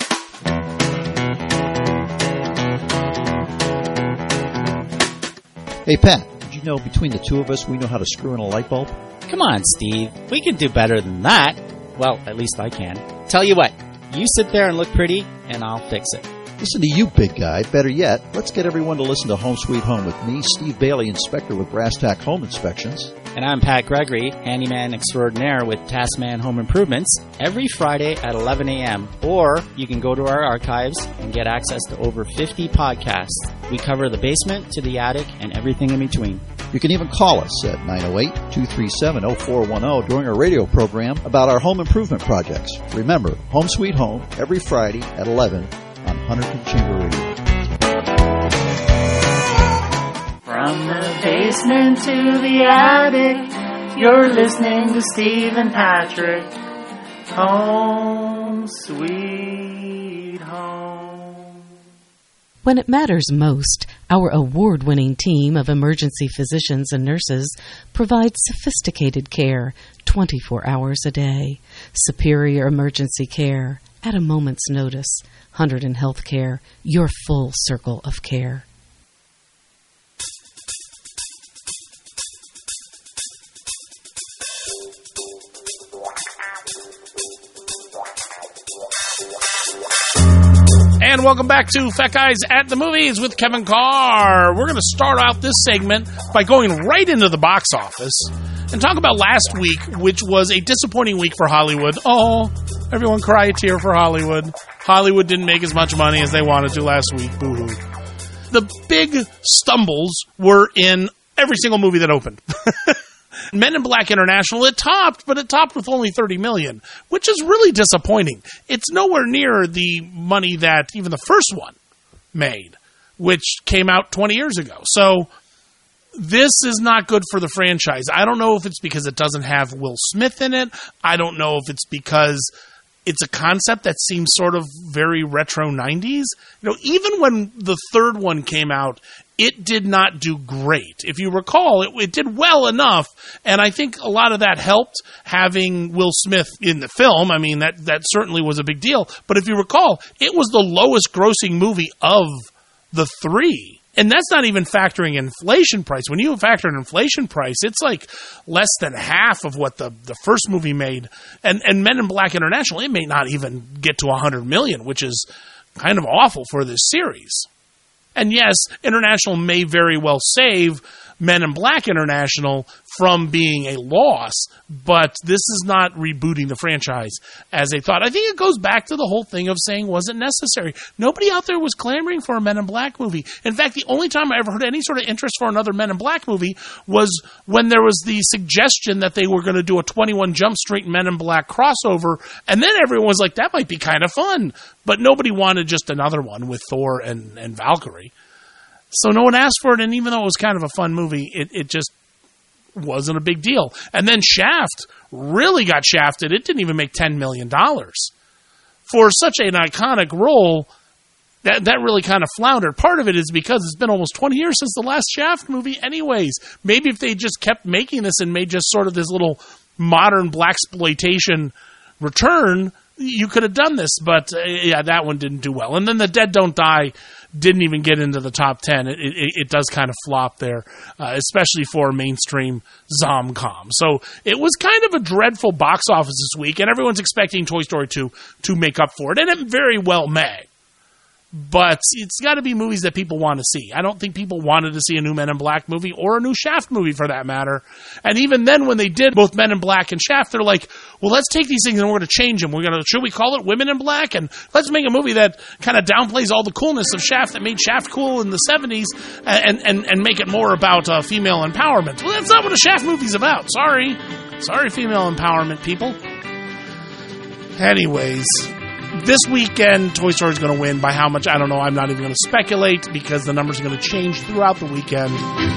Hey, Pat, did you know between the two of us, we know how to screw in a light bulb? Come on, Steve. We can do better than that. Well, at least I can. Tell you what, you sit there and look pretty, and I'll fix it. Listen to you, big guy. Better yet, let's get everyone to listen to Home Sweet Home with me, Steve Bailey, inspector with Brass Tack Home Inspections. And I'm Pat Gregory, handyman extraordinaire with Taskman Home Improvements, every Friday at 11 a.m. Or you can go to our archives and get access to over 50 podcasts. We cover the basement to the attic and everything in between. You can even call us at 908-237-0410 during our radio program about our home improvement projects. Remember, Home Sweet Home, every Friday at 11 on Hunterdon Chamber Radio. From the basement to the attic, you're listening to Steve and Patrick. Home Sweet Home. When it matters most, our award-winning team of emergency physicians and nurses provides sophisticated care 24 hours a day. Superior emergency care at a moment's notice. Hunterdon Healthcare, your full circle of care. And welcome back to Fat Guys at the Movies with Kevin Carr. We're going to start out this segment by going right into the box office and talk about last week, which was a disappointing week for Hollywood. Oh, everyone cry a tear for Hollywood. Hollywood didn't make as much money as they wanted to last week. Boo-hoo. The big stumbles were in every single movie that opened. Men in Black International, it topped, but it topped with only $30 million, which is really disappointing. It's nowhere near the money that even the first one made, which came out 20 years ago. So this is not good for the franchise. I don't know if it's because it doesn't have Will Smith in it. I don't know if it's because it's a concept that seems sort of very retro 90s. You know, even when the third one came out, it did not do great. If you recall, it did well enough, and I think a lot of that helped having Will Smith in the film. I mean, that certainly was a big deal. But if you recall, it was the lowest grossing movie of the three. And that's not even factoring inflation price. When you factor in inflation price, it's like less than half of what the first movie made. And Men in Black International, it may not even get to $100 million, which is kind of awful for this series. And yes, International may very well save Men in Black International from being a loss, but this is not rebooting the franchise as they thought. I think it goes back to the whole thing of saying, was it necessary? Nobody out there was clamoring for a Men in Black movie. In fact, the only time I ever heard any sort of interest for another Men in Black movie was when there was the suggestion that they were going to do a 21 Jump Street Men in Black crossover, and then everyone was like, that might be kind of fun. But nobody wanted just another one with Thor and Valkyrie. So no one asked for it, and even though it was kind of a fun movie, it just wasn't a big deal. And then Shaft really got shafted. It didn't even make $10 million. For such an iconic role, that really kind of floundered. Part of it is because it's been almost 20 years since the last Shaft movie anyways. Maybe if they just kept making this and made just sort of this little modern blaxploitation return, you could have done this. But, yeah, that one didn't do well. And then The Dead Don't Die didn't even get into the top 10. It does kind of flop there, especially for mainstream Zomcom. So it was kind of a dreadful box office this week, and everyone's expecting Toy Story 2 to make up for it, and it very well may. but it's got to be movies that people want to see. I don't think people wanted to see a new Men in Black movie or a new Shaft movie for that matter. And even then, when they did both Men in Black and Shaft, they're like, well, let's take these things and we're going to change them. Should we call it Women in Black? And let's make a movie that kind of downplays all the coolness of Shaft that made Shaft cool in the 70s and make it more about female empowerment. Well, that's not what a Shaft movie's about. Sorry, female empowerment people. Anyways, this weekend, Toy Story is going to win. By how much, I don't know. I'm not even going to speculate because the numbers are going to change throughout the weekend.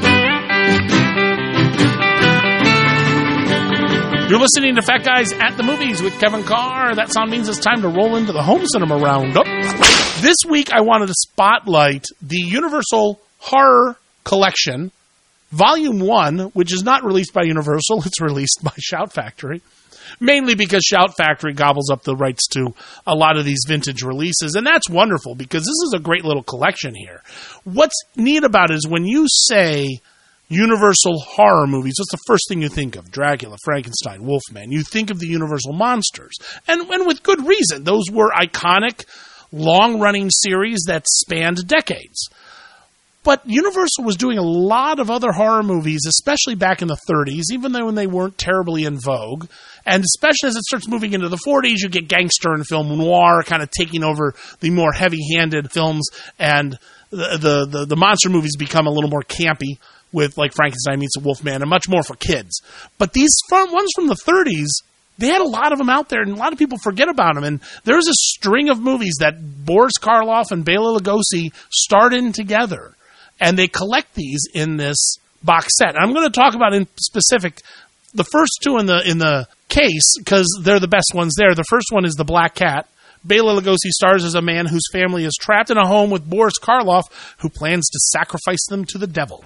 You're listening to Fat Guys at the Movies with Kevin Carr. That sound means it's time to roll into the home cinema roundup. This week, I wanted to spotlight the Universal Horror Collection, Volume 1, which is not released by Universal. It's released by Shout Factory. Mainly because Shout Factory gobbles up the rights to a lot of these vintage releases. And that's wonderful because this is a great little collection here. What's neat about it is when you say Universal horror movies, what's the first thing you think of? Dracula, Frankenstein, Wolfman. You think of the Universal monsters. And with good reason. Those were iconic, long-running series that spanned decades. But Universal was doing a lot of other horror movies, especially back in the 30s, even though when they weren't terribly in vogue. And especially as it starts moving into the 40s, you get gangster and film noir kind of taking over the more heavy-handed films, and the monster movies become a little more campy with, like, Frankenstein Meets a Wolfman, and much more for kids. But these ones from the 30s, they had a lot of them out there, and a lot of people forget about them. And there's a string of movies that Boris Karloff and Bela Lugosi starred in together. And they collect these in this box set. I'm going to talk about in specific the first two in the case because they're the best ones there. The first one is The Black Cat. Bela Lugosi stars as a man whose family is trapped in a home with Boris Karloff, who plans to sacrifice them to the devil.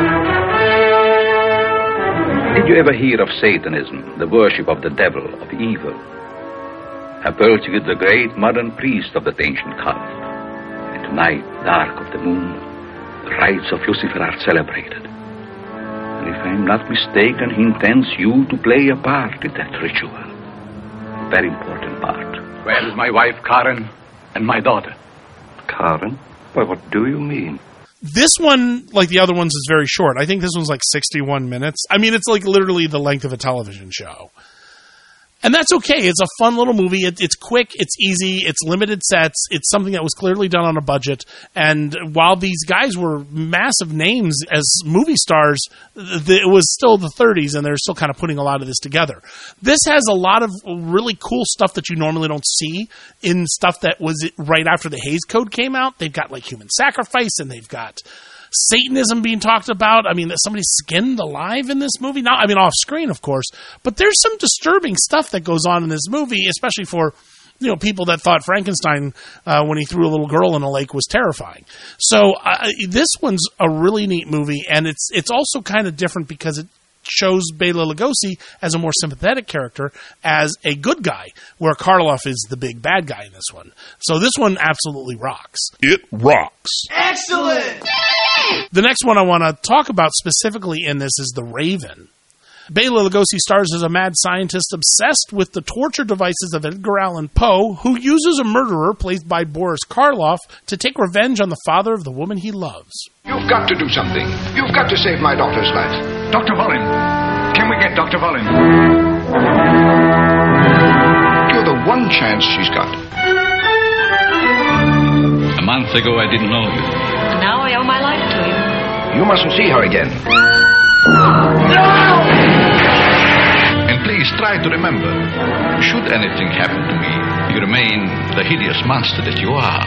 Did you ever hear of Satanism, the worship of the devil, of evil? Approach with the great modern priest of that ancient cult. And tonight, dark of the moon, the rites of Lucifer are celebrated. And if I am not mistaken, he intends you to play a part in that ritual. A very important part. Where is my wife, Karen, and my daughter? Karen? Why, what do you mean? This one, like the other ones, is very short. I think this one's like 61 minutes. I mean, it's like literally the length of a television show. And that's okay. It's a fun little movie. It's quick. It's easy. It's limited sets. It's something that was clearly done on a budget. And while these guys were massive names as movie stars, it was still the 30s, and they're still kind of putting a lot of this together. This has a lot of really cool stuff that you normally don't see in stuff that was right after the Hays Code came out. They've got like human sacrifice, and they've got Satanism being talked about. I mean, somebody's skinned alive in this movie. Not, I mean, off screen, of course, but there's some disturbing stuff that goes on in this movie, especially for, you know, people that thought Frankenstein, when he threw a little girl in a lake, was terrifying. So this one's a really neat movie, and it's also kind of different because it shows Bela Lugosi as a more sympathetic character, as a good guy, where Karloff is the big bad guy in this one. So this one absolutely rocks. It rocks. Excellent! The next one I want to talk about specifically in this is The Raven. Bela Lugosi stars as a mad scientist obsessed with the torture devices of Edgar Allan Poe, who uses a murderer, played by Boris Karloff, to take revenge on the father of the woman he loves. You've got to do something. You've got to save my daughter's life. Dr. Volin. Can we get Dr. Volin? You're the one chance she's got. A month ago, I didn't know you. And now I owe my life to you. You mustn't see her again. No! And please try to remember, should anything happen to me, you remain the hideous monster that you are.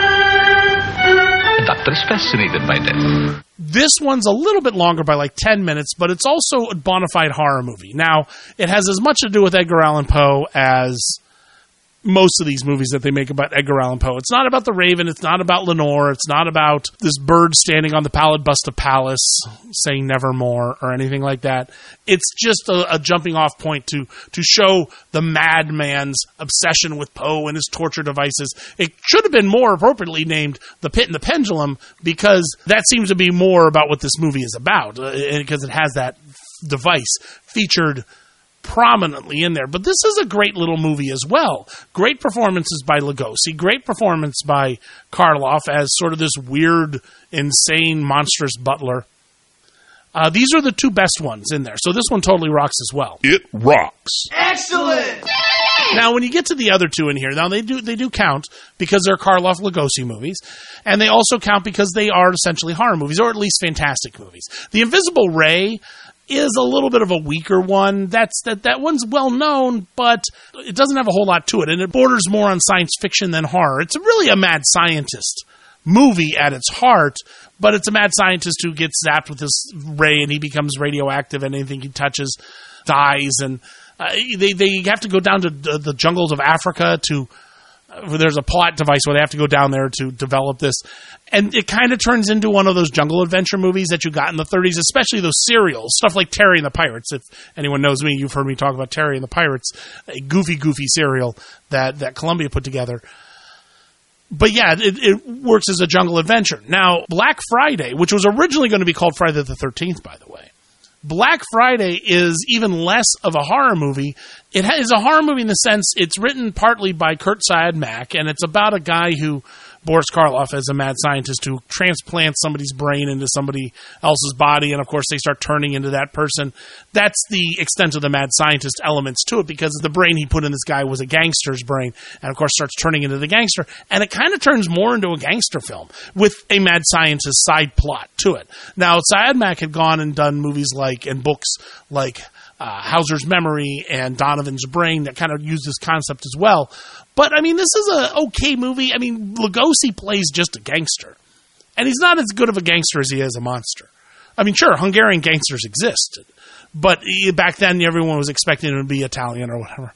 The doctor is fascinated by death. This one's a little bit longer by like 10 minutes, but it's also a bona fide horror movie. Now, it has as much to do with Edgar Allan Poe as most of these movies that they make about Edgar Allan Poe. It's not about the Raven. It's not about Lenore. It's not about this bird standing on the pallid bust of Pallas saying nevermore or anything like that. It's just a jumping off point to show the madman's obsession with Poe and his torture devices. It should have been more appropriately named The Pit and the Pendulum, because that seems to be more about what this movie is about, because it has that device featured prominently in there. But this is a great little movie as well. Great performances by Lugosi, great performance by Karloff as sort of this weird, insane, monstrous butler. These are the two best ones in there. So this one totally rocks as well. It rocks. Excellent! Now, when you get to the other two in here, now they do count because they're Karloff-Lugosi movies, and they also count because they are essentially horror movies, or at least fantastic movies. The Invisible Ray is a little bit of a weaker one. That one's well known, but it doesn't have a whole lot to it, and it borders more on science fiction than horror. It's really a mad scientist movie at its heart, but it's a mad scientist who gets zapped with this ray, and he becomes radioactive, and anything he touches dies, and they have to go down to the jungles of Africa to. There's a plot device where they have to go down there to develop this, and it kind of turns into one of those jungle adventure movies that you got in the 30s, especially those serials, stuff like Terry and the Pirates. If anyone knows me, you've heard me talk about Terry and the Pirates, a goofy serial that Columbia put together. But yeah, it works as a jungle adventure. Now, Black Friday, which was originally going to be called Friday the 13th, by the way, Black Friday is even less of a horror movie. It is a horror movie in the sense it's written partly by Kurt Siodmak, and it's about a guy who, Boris Karloff, as a mad scientist who transplants somebody's brain into somebody else's body, and of course they start turning into that person. That's the extent of the mad scientist elements to it, because the brain he put in this guy was a gangster's brain, and of course starts turning into the gangster, and it kind of turns more into a gangster film with a mad scientist side plot to it. Now, Siodmak had gone and done movies and books like Hauser's Memory and Donovan's Brain that kind of use this concept as well. But, I mean, this is an okay movie. I mean, Lugosi plays just a gangster. And he's not as good of a gangster as he is a monster. I mean, sure, Hungarian gangsters existed. But back then, everyone was expecting him to be Italian or whatever.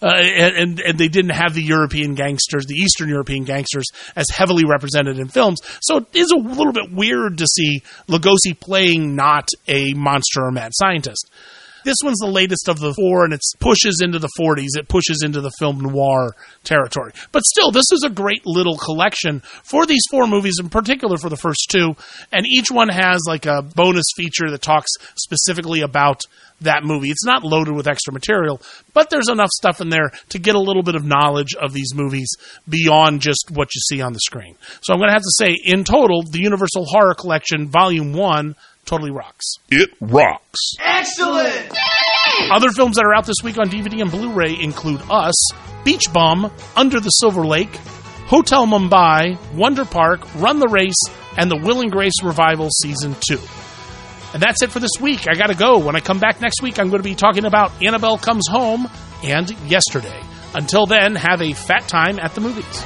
And they didn't have the European gangsters, the Eastern European gangsters, as heavily represented in films. So it is a little bit weird to see Lugosi playing not a monster or mad scientist. This one's the latest of the four, and it pushes into the 40s. It pushes into the film noir territory. But still, this is a great little collection for these four movies, in particular for the first two. And each one has like a bonus feature that talks specifically about that movie. It's not loaded with extra material, but there's enough stuff in there to get a little bit of knowledge of these movies beyond just what you see on the screen. So I'm going to have to say, in total, the Universal Horror Collection, Volume 1, totally rocks. It rocks. Excellent! Other films that are out this week on DVD and Blu-ray include Us, Beach Bum, Under the Silver Lake, Hotel Mumbai, Wonder Park, Run the Race, and The Will and Grace Revival Season 2. And that's it for this week. I gotta go. When I come back next week, I'm going to be talking about Annabelle Comes Home and Yesterday. Until then, have a fat time at the movies.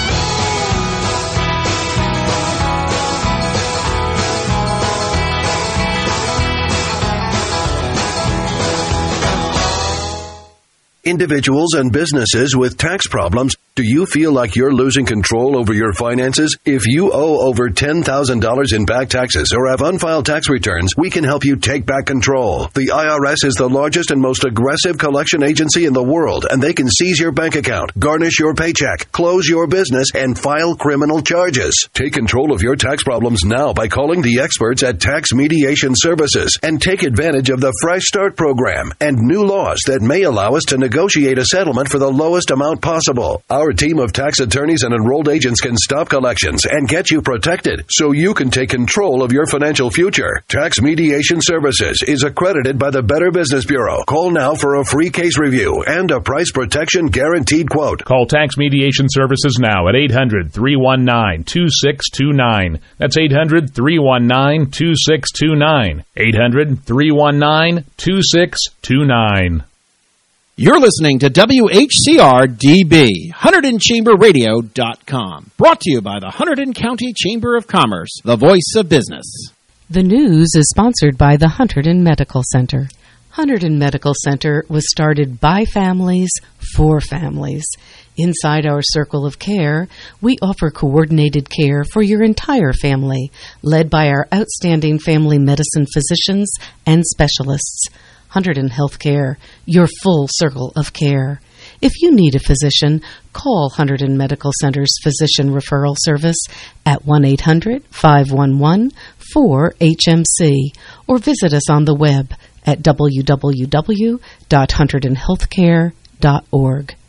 Individuals and businesses with tax problems, do you feel like you're losing control over your finances? If you owe over $10,000 in back taxes or have unfiled tax returns, we can help you take back control. The IRS is the largest and most aggressive collection agency in the world, and they can seize your bank account, garnish your paycheck, close your business, and file criminal charges. Take control of your tax problems now by calling the experts at Tax Mediation Services and take advantage of the Fresh Start program and new laws that may allow us to negotiate a settlement for the lowest amount possible. Our team of tax attorneys and enrolled agents can stop collections and get you protected so you can take control of your financial future. Tax Mediation Services is accredited by the Better Business Bureau. Call now for a free case review and a price protection guaranteed quote. Call Tax Mediation Services now at 800-319-2629. That's 800-319-2629. 800-319-2629. You're listening to WHCR-DB, HunterdonChamberRadio.com. Brought to you by the Hunterdon County Chamber of Commerce, the voice of business. The news is sponsored by the Hunterdon Medical Center. Hunterdon Medical Center was started by families for families. Inside our circle of care, we offer coordinated care for your entire family, led by our outstanding family medicine physicians and specialists. Hunterdon Healthcare, your full circle of care. If you need a physician, call Hunterdon Medical Center's Physician Referral Service at 1-800-511-4HMC or visit us on the web, at www.hunterdonhealthcare.org.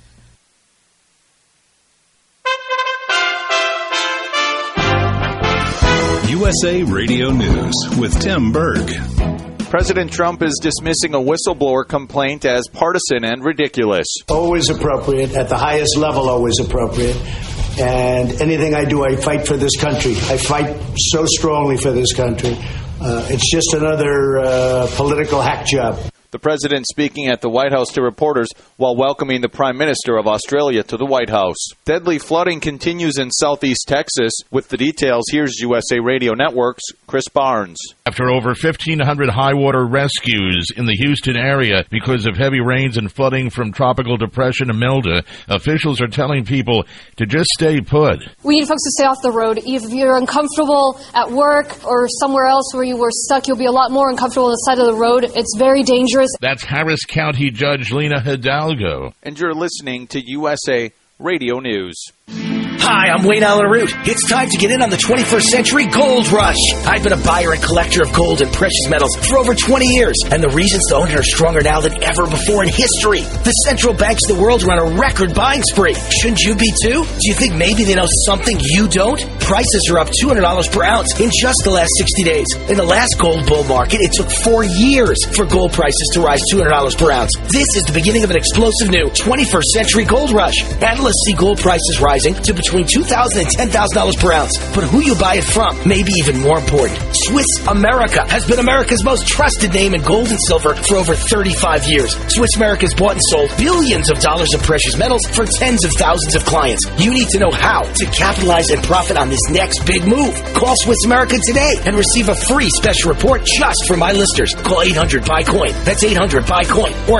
USA Radio News with Tim Berg. President Trump is dismissing a whistleblower complaint as partisan and ridiculous. Always appropriate, at the highest level, always appropriate. And anything I do, I fight for this country. I fight so strongly for this country. It's just another political hack job. The president speaking at the White House to reporters while welcoming the Prime Minister of Australia to the White House. Deadly flooding continues in southeast Texas. With the details, here's USA Radio Network's Chris Barnes. After over 1,500 high-water rescues in the Houston area because of heavy rains and flooding from Tropical Depression Imelda, officials are telling people to just stay put. We need folks to stay off the road. If you're uncomfortable at work or somewhere else where you were stuck, you'll be a lot more uncomfortable on the side of the road. It's very dangerous. That's Harris County Judge Lena Hidalgo. And you're listening to USA Radio News. Hi, I'm Wayne Allen Root. It's time to get in on the 21st century gold rush. I've been a buyer and collector of gold and precious metals for over 20 years, and the reasons to own it are stronger now than ever before in history. The central banks of the world are on a record buying spree. Shouldn't you be too? Do you think maybe they know something you don't? Prices are up $200 per ounce in just the last 60 days. In the last gold bull market, it took 4 years for gold prices to rise $200 per ounce. This is the beginning of an explosive new 21st century gold rush. Analysts see gold prices rising to between $2,000 and $10,000 per ounce. But who you buy it from may be even more important. Swiss America has been America's most trusted name in gold and silver for over 35 years. Swiss America has bought and sold billions of dollars of precious metals for tens of thousands of clients. You need to know how to capitalize and profit on this next big move. Call Swiss America today and receive a free special report just for my listeners. Call 800-BUY-COIN. That's 800-BUY-COIN or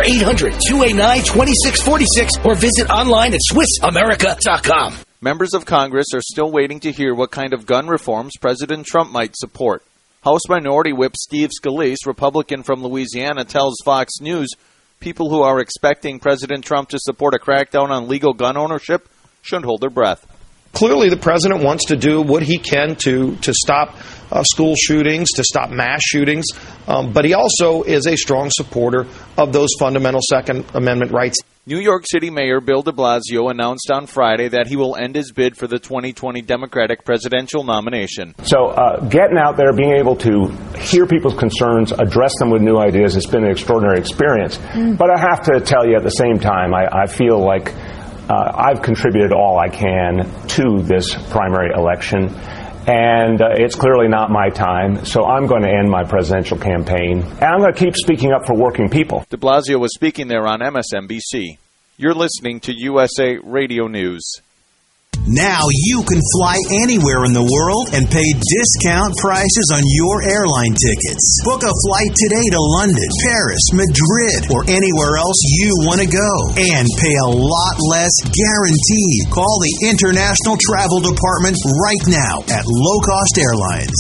800-289-2646 or visit online at SwissAmerica.com. Members of Congress are still waiting to hear what kind of gun reforms President Trump might support. House Minority Whip Steve Scalise, Republican from Louisiana, tells Fox News people who are expecting President Trump to support a crackdown on legal gun ownership shouldn't hold their breath. Clearly, the president wants to do what he can to stop school shootings, to stop mass shootings, but he also is a strong supporter of those fundamental Second Amendment rights. New York City Mayor Bill de Blasio announced on Friday that he will end his bid for the 2020 Democratic presidential nomination. So getting out there, being able to hear people's concerns, address them with new ideas, has been an extraordinary experience. But I have to tell you at the same time, I feel like I've contributed all I can to this primary election. And it's clearly not my time, so I'm going to end my presidential campaign. And I'm going to keep speaking up for working people. De Blasio was speaking there on MSNBC. You're listening to USA Radio News. Now you can fly anywhere in the world and pay discount prices on your airline tickets. Book a flight today to London, Paris, Madrid, or anywhere else you want to go. And pay a lot less guaranteed. Call the International Travel Department right now at Low Cost Airlines.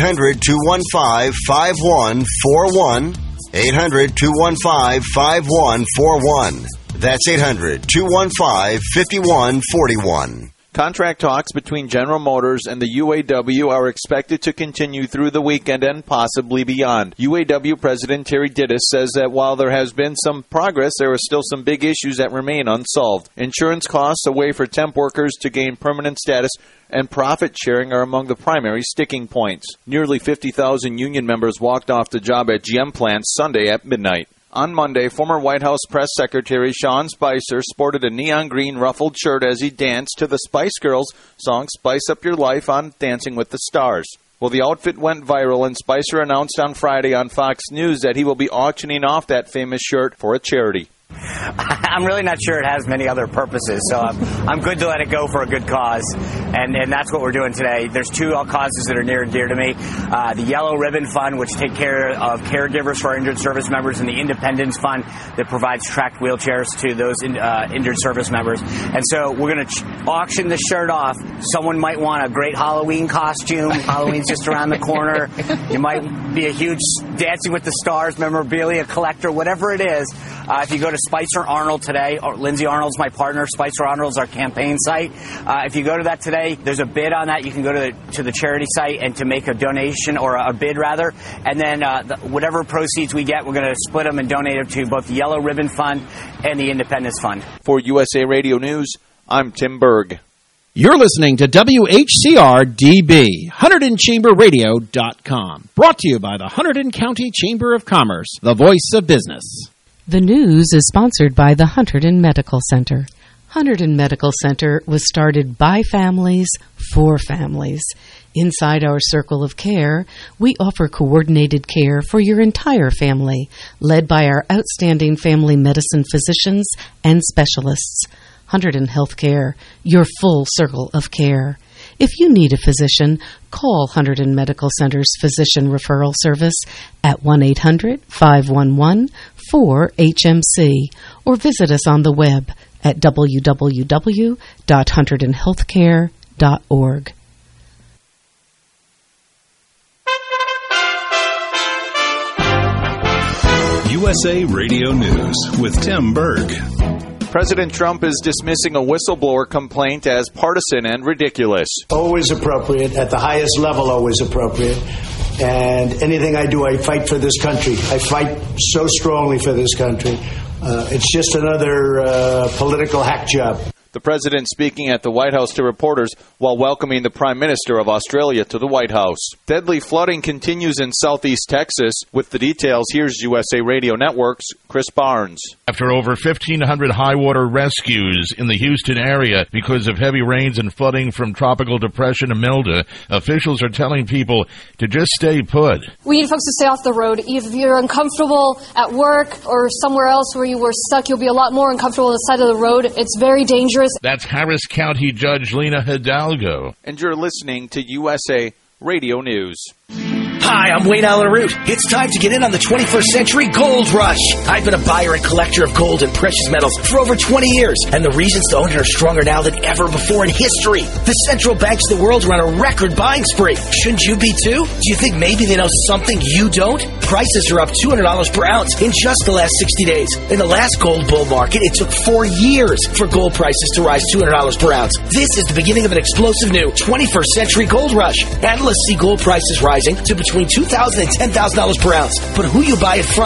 800-215-5141. 800-215-5141. That's 800-215-5141. Contract talks between General Motors and the UAW are expected to continue through the weekend and possibly beyond. UAW President Terry Dittus says that while there has been some progress, there are still some big issues that remain unsolved. Insurance costs, a way for temp workers to gain permanent status, and profit sharing are among the primary sticking points. Nearly 50,000 union members walked off the job at GM plants Sunday at midnight. On Monday, former White House Press Secretary Sean Spicer sported a neon green ruffled shirt as he danced to the Spice Girls song Spice Up Your Life on Dancing with the Stars. Well, the outfit went viral, and Spicer announced on Friday on Fox News that he will be auctioning off that famous shirt for a charity. I'm really not sure it has many other purposes, so I'm good to let it go for a good cause, and that's what we're doing today. There's two causes that are near and dear to me. The Yellow Ribbon Fund, which take care of caregivers for our injured service members, and the Independence Fund that provides tracked wheelchairs to those injured service members. And so we're going to auction this shirt off. Someone might want a great Halloween costume. Halloween's just around the corner. You might be a huge Dancing with the Stars, memorabilia collector, whatever it is, if you go to Spicer Arnold today, or Lindsay Arnold's my partner, Spicer Arnold's our campaign site. If you go to that today, there's a bid on that. You can go to the charity site and to make a donation, or a bid rather, and then whatever proceeds we get, we're going to split them and donate them to both the Yellow Ribbon Fund and the Independence Fund. For USA Radio News, I'm Tim Berg. You're listening to WHCR-DB, HunterdonChamberRadio.com. Brought to you by the Hunterdon County Chamber of Commerce, the voice of business. The news is sponsored by the Hunterdon Medical Center. Hunterdon Medical Center was started by families for families. Inside our circle of care, we offer coordinated care for your entire family, led by our outstanding family medicine physicians and specialists. Hunterdon Healthcare, your full circle of care. If you need a physician, call Hunterdon Medical Center's Physician Referral Service at 1-800-511-4HMC or visit us on the web at www.hunterdonhealthcare.org. USA Radio News with Tim Berg. President Trump is dismissing a whistleblower complaint as partisan and ridiculous. Always appropriate, at the highest level, always appropriate. And anything I do, I fight for this country. I fight so strongly for this country. It's just another political hack job. The president speaking at the White House to reporters while welcoming the Prime Minister of Australia to the White House. Deadly flooding continues in southeast Texas. With the details, here's USA Radio Network's Chris Barnes. After over 1,500 high-water rescues in the Houston area because of heavy rains and flooding from Tropical Depression Imelda, officials are telling people to just stay put. We need folks to stay off the road. If you're uncomfortable at work or somewhere else where you were stuck, you'll be a lot more uncomfortable on the side of the road. It's very dangerous. That's Harris County Judge Lena Hidalgo. And you're listening to USA Radio News. Hi, I'm Wayne Allen Root. It's time to get in on the 21st century gold rush. I've been a buyer and collector of gold and precious metals for over 20 years, and the reasons to own it are stronger now than ever before in history. The central banks of the world are on a record buying spree. Shouldn't you be too? Do you think maybe they know something you don't? Prices are up $200 per ounce in just the last 60 days. In the last gold bull market, it took 4 years for gold prices to rise $200 per ounce. This is the beginning of an explosive new 21st century gold rush. Analysts see gold prices rising to between $2,000 and $10,000 per ounce. But who you buy it from